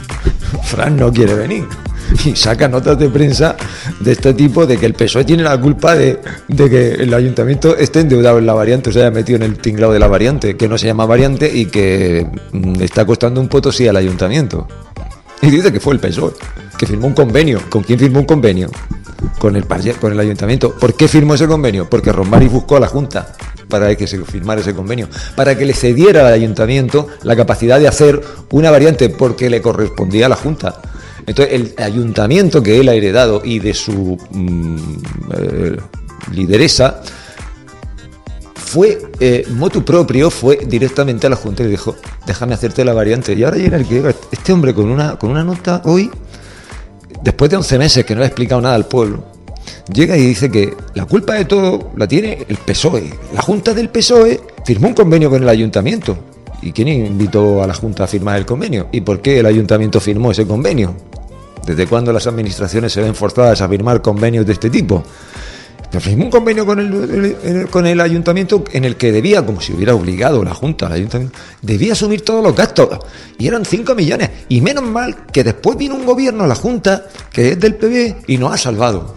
Y saca notas de prensa de este tipo de que el PSOE tiene la culpa de que el ayuntamiento esté endeudado en la variante, o sea, metido en el tinglado de la variante, que no se llama variante y que está costando un potosí al ayuntamiento. Y dice que fue el PSOE, que firmó un convenio. ¿Con quién firmó un convenio? Con el ayuntamiento. ¿Por qué firmó ese convenio? Porque Rosmari buscó a la Junta para que se firmara ese convenio, para que le cediera al ayuntamiento la capacidad de hacer una variante, porque le correspondía a la Junta. Entonces, el ayuntamiento que él ha heredado y de su lideresa fue motu propio, fue directamente a la Junta y le dijo: déjame hacerte la variante. Y ahora llega este hombre con una nota hoy, después de 11 meses que no le ha explicado nada al pueblo, llega y dice que la culpa de todo la tiene el PSOE. La Junta del PSOE firmó un convenio con el ayuntamiento. ¿Y quién invitó a la Junta a firmar el convenio? ¿Y por qué el ayuntamiento firmó ese convenio? ¿Desde cuándo las administraciones se ven forzadas a firmar convenios de este tipo? Pero firmó un convenio con el ayuntamiento en el que debía, como si hubiera obligado la Junta al ayuntamiento, debía asumir todos los gastos. Y eran 5 millones. Y menos mal que después vino un gobierno a la Junta, que es del PP, y nos ha salvado.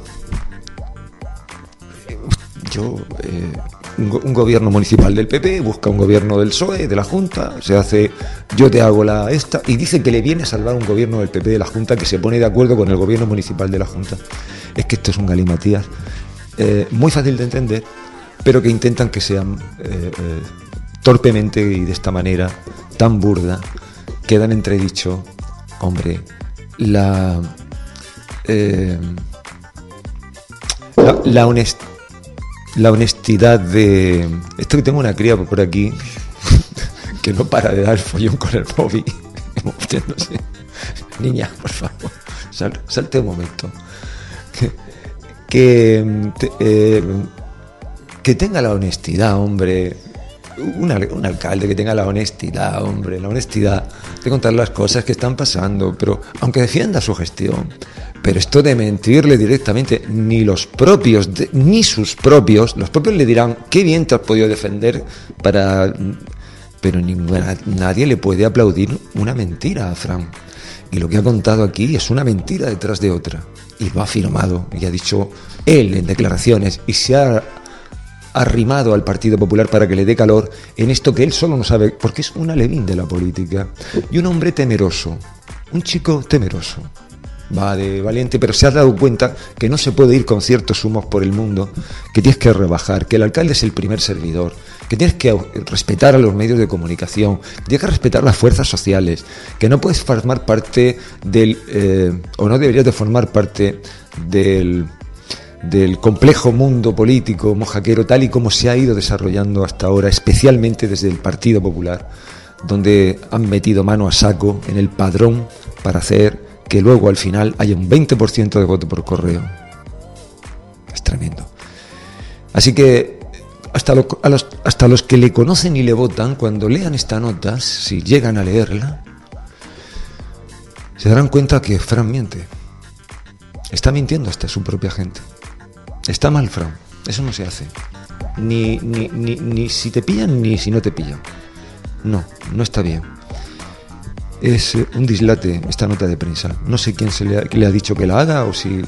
Un gobierno municipal del PP busca un gobierno del PSOE, de la Junta, se hace, yo te hago esta, y dice que le viene a salvar un gobierno del PP de la Junta que se pone de acuerdo con el gobierno municipal de la Junta. Es que esto es un galimatías muy fácil de entender, pero que intentan que sean torpemente y de esta manera tan burda, quedan entredicho, hombre, la honestidad de... Esto que tengo una cría por aquí que no para de dar follón con el móvil. Niña, por favor, salte un momento. Que tenga la honestidad, hombre. Un alcalde que tenga la honestidad, hombre, la honestidad de contar las cosas que están pasando, pero aunque defienda su gestión. Pero esto de mentirle directamente, ni los propios le dirán: qué bien te has podido defender pero nadie le puede aplaudir una mentira a Fran. Y lo que ha contado aquí es una mentira detrás de otra. Y lo ha afirmado, y ha dicho él en declaraciones, y se ha arrimado al Partido Popular para que le dé calor en esto que él solo no sabe, porque es un alevín de la política. Y un hombre temeroso, un chico temeroso. Va de valiente, pero se ha dado cuenta que no se puede ir con ciertos humos por el mundo, que tienes que rebajar, que el alcalde es el primer servidor, que tienes que respetar a los medios de comunicación, que tienes que respetar las fuerzas sociales, que no puedes formar parte o no deberías de formar parte del complejo mundo político mojaquero tal y como se ha ido desarrollando hasta ahora, especialmente desde el Partido Popular, donde han metido mano a saco en el padrón para hacer que luego al final haya un 20% de voto por correo. Es tremendo. Así que hasta los que le conocen y le votan, cuando lean esta nota, si llegan a leerla, se darán cuenta que Fran miente. Está mintiendo hasta su propia gente. Está mal, Fran. Eso no se hace. Ni si te pillan ni si no te pillan. No está bien. Es un dislate esta nota de prensa. No sé quién le ha dicho que la haga o si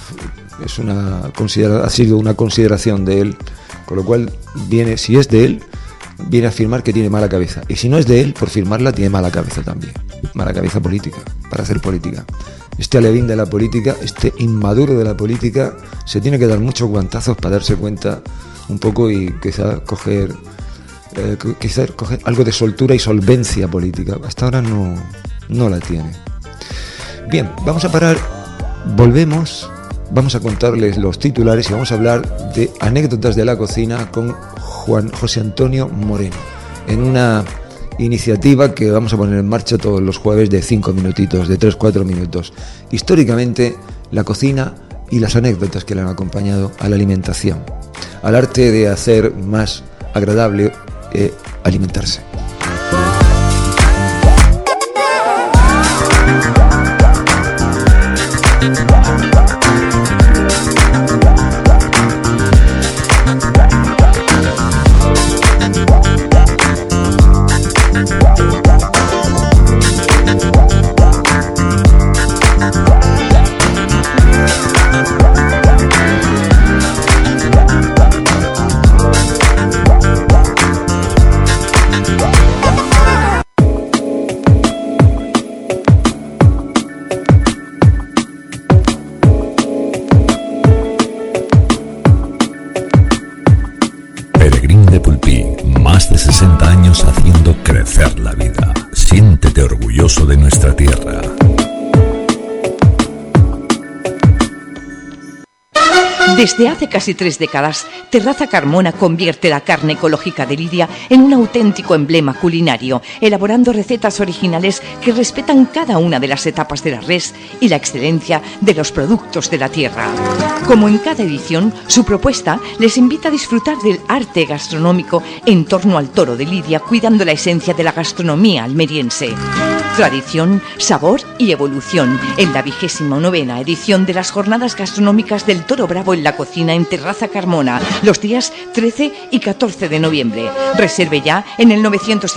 ha sido una consideración de él, con lo cual si es de él, viene a afirmar que tiene mala cabeza. Y si no es de él, por firmarla tiene mala cabeza también. Mala cabeza política, para hacer política. Este alevín de la política, este inmaduro de la política, se tiene que dar muchos guantazos para darse cuenta un poco y quizá coger algo de soltura y solvencia política. Hasta ahora no la tiene. Bien, vamos a parar, volvemos, vamos a contarles los titulares y vamos a hablar de anécdotas de la cocina con José Antonio Moreno. en una iniciativa que vamos a poner en marcha todos los jueves de 5 minutitos, de 3-4 minutos. Históricamente, la cocina y las anécdotas que le han acompañado a la alimentación, al arte de hacer más agradable alimentarse. Más de 60 años haciendo crecer la vida. Siéntete orgulloso de nuestra tierra. Desde hace casi 3 décadas, Terraza Carmona convierte la carne ecológica de Lidia en un auténtico emblema culinario, elaborando recetas originales que respetan cada una de las etapas de la res y la excelencia de los productos de la tierra. Como en cada edición, su propuesta les invita a disfrutar del arte gastronómico en torno al toro de Lidia, cuidando la esencia de la gastronomía almeriense. Tradición, sabor y evolución en la 29ª edición de las Jornadas Gastronómicas del Toro Bravo en la Cocina en Terraza Carmona, los días 13 y 14 de noviembre. Reserve ya en el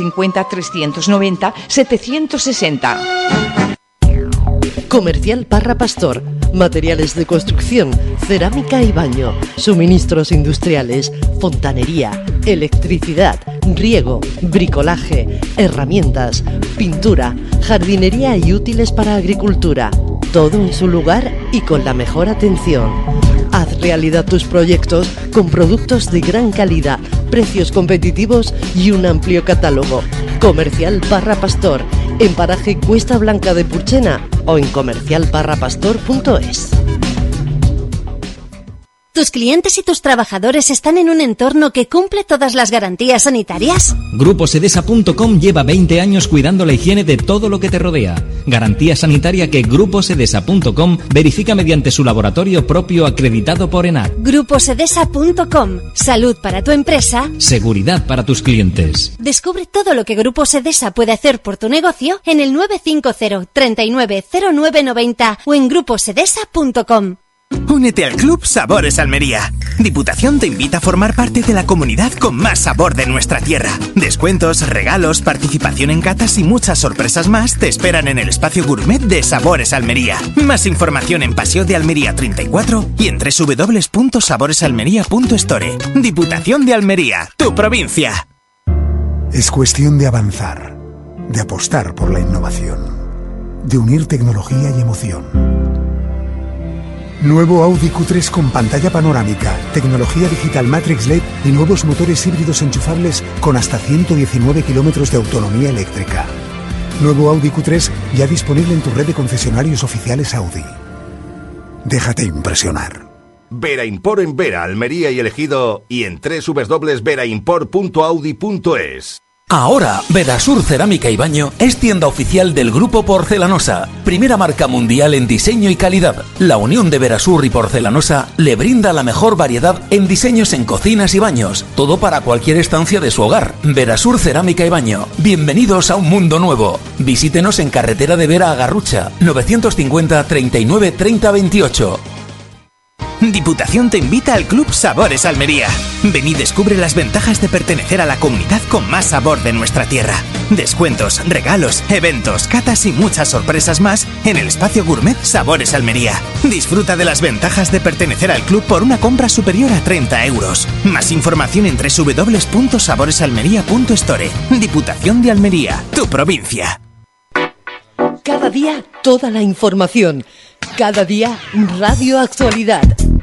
950-390-760. Comercial Parra Pastor. Materiales de construcción, cerámica y baño, suministros industriales, fontanería, electricidad, riego, bricolaje, herramientas, pintura, jardinería y útiles para agricultura. Todo en su lugar y con la mejor atención. Haz realidad tus proyectos con productos de gran calidad, precios competitivos y un amplio catálogo. Comercial Parra Pastor, en paraje Cuesta Blanca de Purchena o en comercialparrapastor.es. ¿Tus clientes y tus trabajadores están en un entorno que cumple todas las garantías sanitarias? GrupoSedesa.com lleva 20 años cuidando la higiene de todo lo que te rodea. Garantía sanitaria que GrupoSedesa.com verifica mediante su laboratorio propio acreditado por ENAC. GrupoSedesa.com. Salud para tu empresa. Seguridad para tus clientes. Descubre todo lo que Grupo Sedesa puede hacer por tu negocio en el 950 39 09 90 o en gruposedesa.com. Únete al Club Sabores Almería. Diputación te invita a formar parte de la comunidad con más sabor de nuestra tierra. Descuentos, regalos, participación en catas y muchas sorpresas más te esperan en el espacio gourmet de Sabores Almería. Más información en Paseo de Almería 34 y en www.saboresalmería.store. Diputación de Almería, tu provincia. Es cuestión de avanzar, de apostar por la innovación, de unir tecnología y emoción. Nuevo Audi Q3 con pantalla panorámica, tecnología digital Matrix LED y nuevos motores híbridos enchufables con hasta 119 kilómetros de autonomía eléctrica. Nuevo Audi Q3 ya disponible en tu red de concesionarios oficiales Audi. Déjate impresionar. Vera Import en Vera, Almería y El Ejido y en www.veraimport.audi.es. Ahora, Verasur Cerámica y Baño es tienda oficial del Grupo Porcelanosa, primera marca mundial en diseño y calidad. La unión de Verasur y Porcelanosa le brinda la mejor variedad en diseños en cocinas y baños, todo para cualquier estancia de su hogar. Verasur Cerámica y Baño, bienvenidos a un mundo nuevo. Visítenos en carretera de Vera a Garrucha, 950 39 30 28. Diputación te invita al Club Sabores Almería. Ven y descubre las ventajas de pertenecer a la comunidad con más sabor de nuestra tierra. Descuentos, regalos, eventos, catas y muchas sorpresas más en el espacio gourmet Sabores Almería. Disfruta de las ventajas de pertenecer al club por una compra superior a 30 euros. Más información en www.saboresalmería.store. Diputación de Almería, tu provincia. Cada día toda la información. Cada día Radio Actualidad.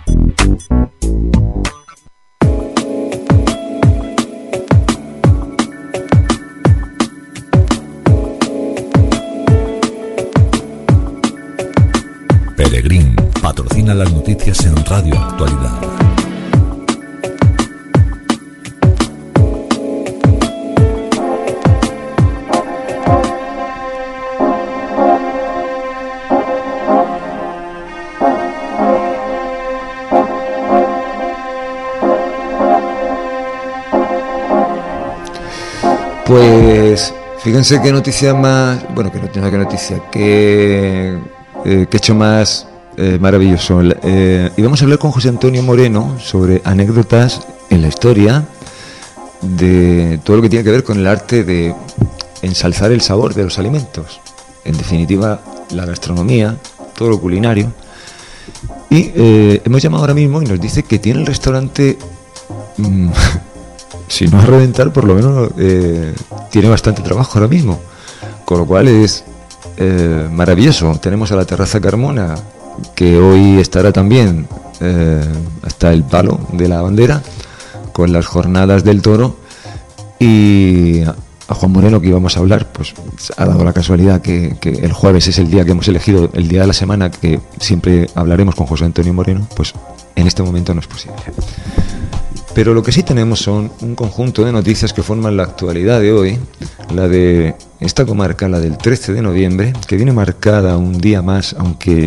Peregrín patrocina las noticias en Radio Actualidad. Pues fíjense qué noticia más, bueno, qué hecho más maravilloso. Y vamos a hablar con José Antonio Moreno sobre anécdotas en la historia de todo lo que tiene que ver con el arte de ensalzar el sabor de los alimentos. En definitiva, la gastronomía, todo lo culinario. Y hemos llamado ahora mismo y nos dice que tiene el restaurante, si no a reventar, por lo menos tiene bastante trabajo ahora mismo. Con lo cual es maravilloso. Tenemos a la Terraza Carmona, que hoy estará también hasta el palo de la bandera, con las jornadas del toro. Y a Juan Moreno, que íbamos a hablar, pues ha dado la casualidad que el jueves es el día que hemos elegido, el día de la semana que siempre hablaremos con José Antonio Moreno, pues en este momento no es posible. Pero lo que sí tenemos son un conjunto de noticias que forman la actualidad de hoy, la de esta comarca, la del 13 de noviembre, que viene marcada un día más, aunque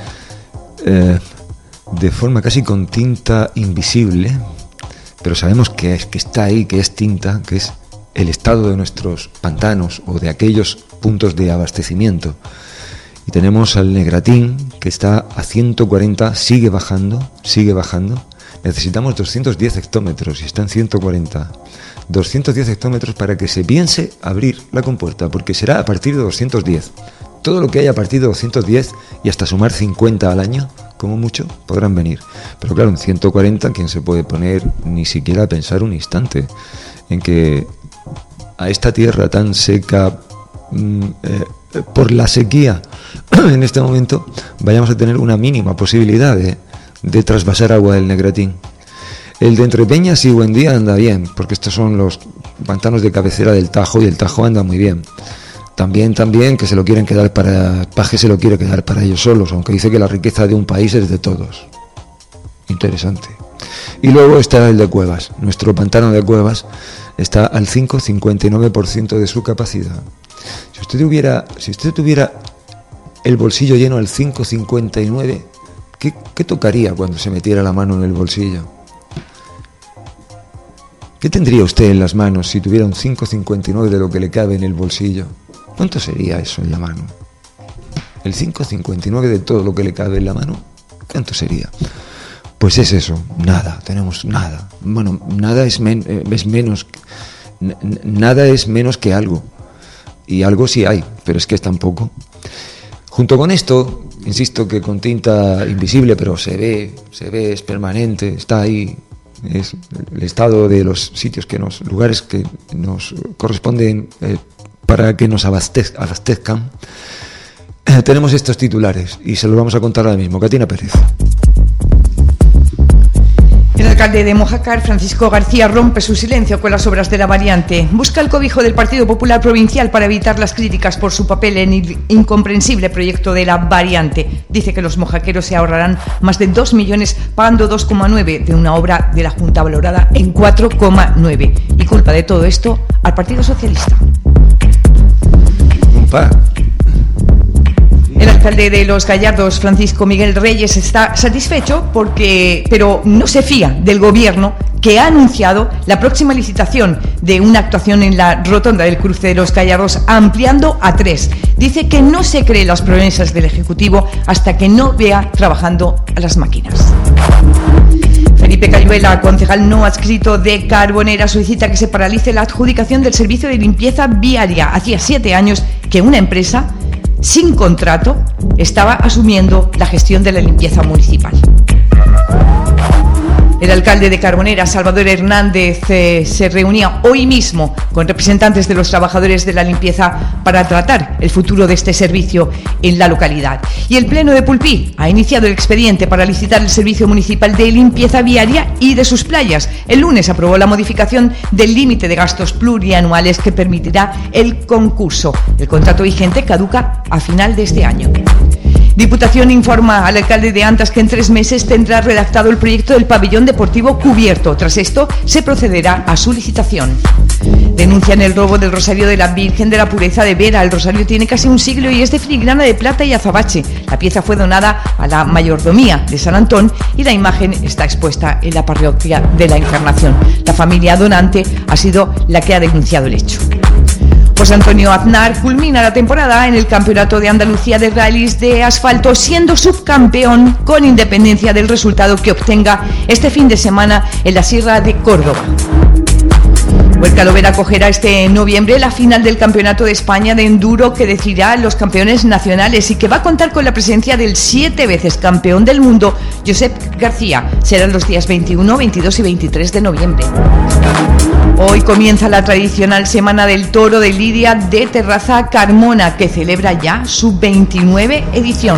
de forma casi con tinta invisible, pero sabemos que está ahí, que es tinta, que es el estado de nuestros pantanos o de aquellos puntos de abastecimiento. Y tenemos al Negratín, que está a 140, sigue bajando. Necesitamos 210 hectómetros y está en 140. 210 hectómetros para que se piense abrir la compuerta, porque será a partir de 210. Todo lo que haya a partir de 210 y hasta sumar 50 al año, como mucho, podrán venir. Pero claro, en 140, ¿quién se puede poner ni siquiera a pensar un instante en que a esta tierra tan seca por la sequía en este momento vayamos a tener una mínima posibilidad de trasvasar agua del Negratín? El de Entrepeñas y Buendía anda bien, porque estos son los pantanos de cabecera del Tajo y el Tajo anda muy bien. También que se lo quieren quedar para... Paje se lo quiere quedar para ellos solos, aunque dice que la riqueza de un país es de todos. Interesante. Y luego está el de Cuevas. Nuestro pantano de Cuevas está al 5,59% de su capacidad. Si usted tuviera el bolsillo lleno al 5,59%, ¿qué tocaría cuando se metiera la mano en el bolsillo? ¿Qué tendría usted en las manos si tuviera un 5,59 de lo que le cabe en el bolsillo? ¿Cuánto sería eso en la mano? El 5,59 de todo lo que le cabe en la mano, ¿cuánto sería? Pues es eso, nada, tenemos nada. Bueno, nada es menos que algo. Y algo sí hay, pero es que es tan poco. Junto con esto, insisto que con tinta invisible, pero se ve, es permanente, está ahí. Es el estado de los sitios lugares que nos corresponden para que nos abastezcan. Tenemos estos titulares y se los vamos a contar ahora mismo. Catina Pérez. El alcalde de Mojácar, Francisco García, rompe su silencio con las obras de la variante. Busca el cobijo del Partido Popular Provincial para evitar las críticas por su papel en el incomprensible proyecto de la variante. Dice que los mojaqueros se ahorrarán más de 2 millones pagando 2,9 de una obra de la Junta valorada en 4,9. Y culpa de todo esto al Partido Socialista. El alcalde de Los Gallardos, Francisco Miguel Reyes, está satisfecho pero no se fía del gobierno, que ha anunciado la próxima licitación de una actuación en la rotonda del cruce de Los Gallardos, ampliando a 3. Dice que no se cree las promesas del Ejecutivo hasta que no vea trabajando a las máquinas. Felipe Cayuela, concejal no adscrito de Carbonera, solicita que se paralice la adjudicación del servicio de limpieza viaria. Hacía 7 años que una empresa sin contrato estaba asumiendo la gestión de la limpieza municipal. El alcalde de Carbonera, Salvador Hernández, se reunía hoy mismo con representantes de los trabajadores de la limpieza para tratar el futuro de este servicio en la localidad. Y el Pleno de Pulpí ha iniciado el expediente para licitar el servicio municipal de limpieza viaria y de sus playas. El lunes aprobó la modificación del límite de gastos plurianuales que permitirá el concurso. El contrato vigente caduca a final de este año. Diputación informa al alcalde de Antas que en 3 meses tendrá redactado el proyecto del pabellón deportivo cubierto. Tras esto, se procederá a su licitación. Denuncian el robo del rosario de la Virgen de la Pureza de Vera. El rosario tiene casi un siglo y es de filigrana de plata y azabache. La pieza fue donada a la mayordomía de San Antón y la imagen está expuesta en la parroquia de la Encarnación. La familia donante ha sido la que ha denunciado el hecho. José Antonio Aznar culmina la temporada en el Campeonato de Andalucía de Rallys de Asfalto, siendo subcampeón con independencia del resultado que obtenga este fin de semana en la Sierra de Córdoba. Huerca Lovera acogerá este noviembre la final del Campeonato de España de Enduro que decidirá los campeones nacionales y que va a contar con la presencia del 7 veces campeón del mundo, Josep García. Serán los días 21, 22 y 23 de noviembre. Hoy comienza la tradicional Semana del Toro de Lidia de Terraza Carmona, que celebra ya su 29 edición.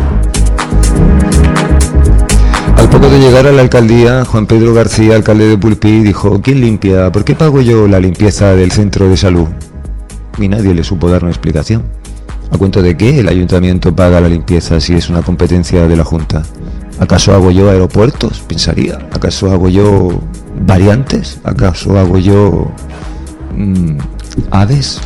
Al poco de llegar a la alcaldía, Juan Pedro García, alcalde de Pulpí, dijo: ¿quién limpia? ¿Por qué pago yo la limpieza del centro de salud? Y nadie le supo dar una explicación. ¿A cuento de qué el ayuntamiento paga la limpieza si es una competencia de la Junta? ¿Acaso hago yo aeropuertos? Pensaría. ¿Acaso hago yo variantes? ¿Acaso hago yo aves?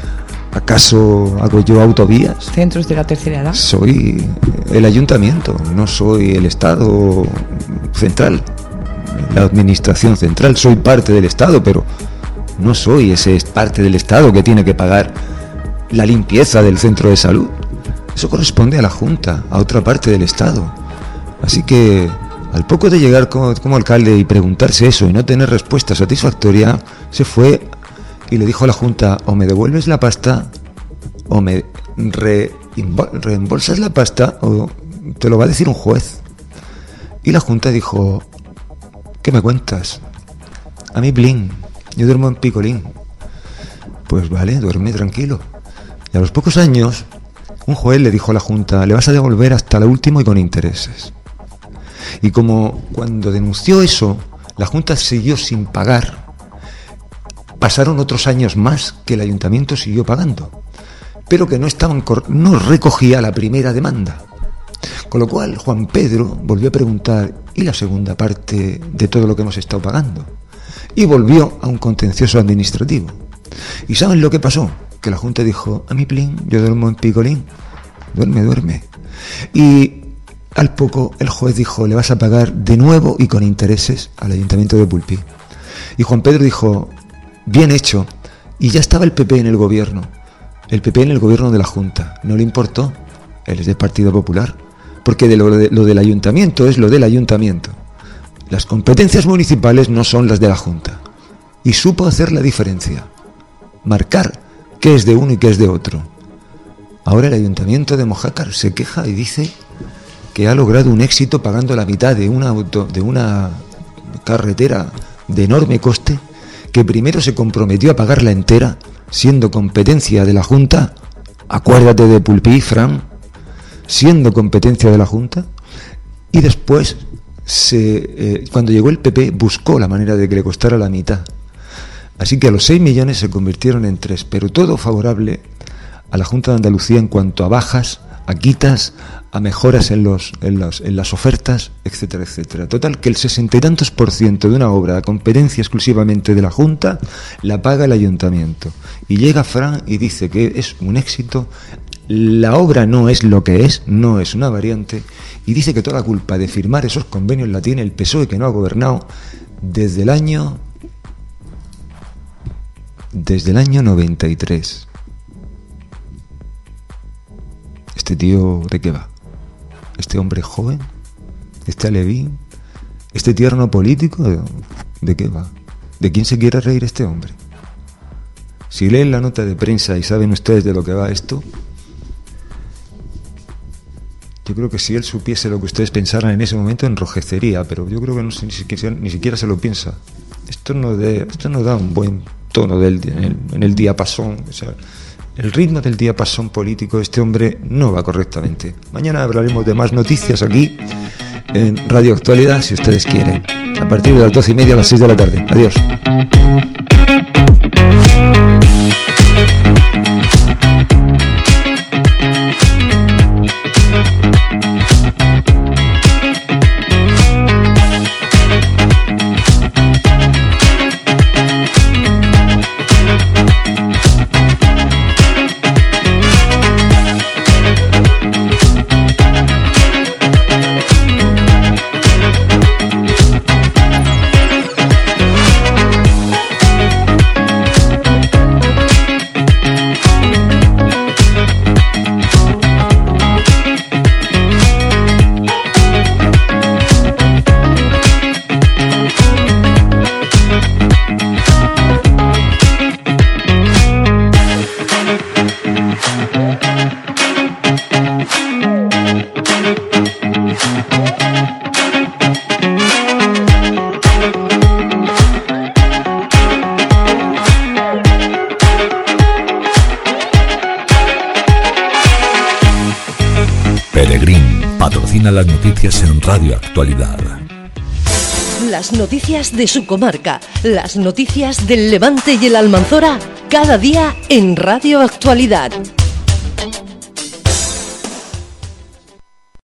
¿Acaso hago yo autovías? Centros de la tercera edad. Soy el ayuntamiento, no soy el Estado central, la administración central. Soy parte del Estado, pero no soy ese parte del Estado que tiene que pagar la limpieza del centro de salud. Eso corresponde a la Junta, a otra parte del Estado. Así que, al poco de llegar como alcalde y preguntarse eso y no tener respuesta satisfactoria, se fue y le dijo a la Junta: o me devuelves la pasta, o me reembolsas la pasta, o te lo va a decir un juez. Y la Junta dijo: ¿qué me cuentas? A mí blin, yo duermo en picolín. Pues vale, duerme tranquilo. Y a los pocos años, un juez le dijo a la Junta: le vas a devolver hasta lo último y con intereses. Y como cuando denunció eso, la Junta siguió sin pagar, pasaron otros años más que el ayuntamiento siguió pagando, pero que no recogía la primera demanda. Con lo cual Juan Pedro volvió a preguntar: ¿y la segunda parte de todo lo que hemos estado pagando? Y volvió a un contencioso administrativo. ¿Y saben lo que pasó? Que la Junta dijo: a mi plin, yo duermo en picolín, duerme. Y al poco el juez dijo: le vas a pagar de nuevo y con intereses al ayuntamiento de Pulpí. Y Juan Pedro dijo: bien hecho. Y ya estaba el PP en el gobierno. El PP en el gobierno de la Junta. No le importó. Él es del Partido Popular. Porque lo del ayuntamiento es lo del ayuntamiento. Las competencias municipales no son las de la Junta. Y supo hacer la diferencia. Marcar qué es de uno y qué es de otro. Ahora el ayuntamiento de Mojácar se queja y dice que ha logrado un éxito pagando la mitad de una carretera de enorme coste, que primero se comprometió a pagarla entera, siendo competencia de la Junta. Acuérdate de Pulpí, Fran, siendo competencia de la Junta. Y después, cuando llegó el PP, buscó la manera de que le costara la mitad. Así que a los 6 millones se convirtieron en 3, pero todo favorable a la Junta de Andalucía en cuanto a bajas, a quitas, a mejoras en las ofertas, etcétera, etcétera. Total, que el 60 y tantos % de una obra a competencia exclusivamente de la Junta la paga el ayuntamiento. Y llega Fran y dice que es un éxito, la obra no es lo que es, no es una variante, y dice que toda la culpa de firmar esos convenios la tiene el PSOE, que no ha gobernado desde el año 93. Este tío, ¿de qué va? Este hombre joven, este alevín, este tierno político, ¿de qué va? ¿De quién se quiere reír este hombre? Si leen la nota de prensa y saben ustedes de lo que va esto, yo creo que si él supiese lo que ustedes pensaran en ese momento, enrojecería, pero yo creo que ni siquiera se lo piensa. Esto no da un buen tono en el diapasón, o sea, el ritmo del diapasón político de este hombre no va correctamente. Mañana hablaremos de más noticias aquí en Radio Actualidad, si ustedes quieren, a partir de las 12:30 a las 6 de la tarde. Adiós. terminan las noticias en Radio Actualidad. Las noticias de su comarca, las noticias del Levante y el Almanzora, cada día en Radio Actualidad.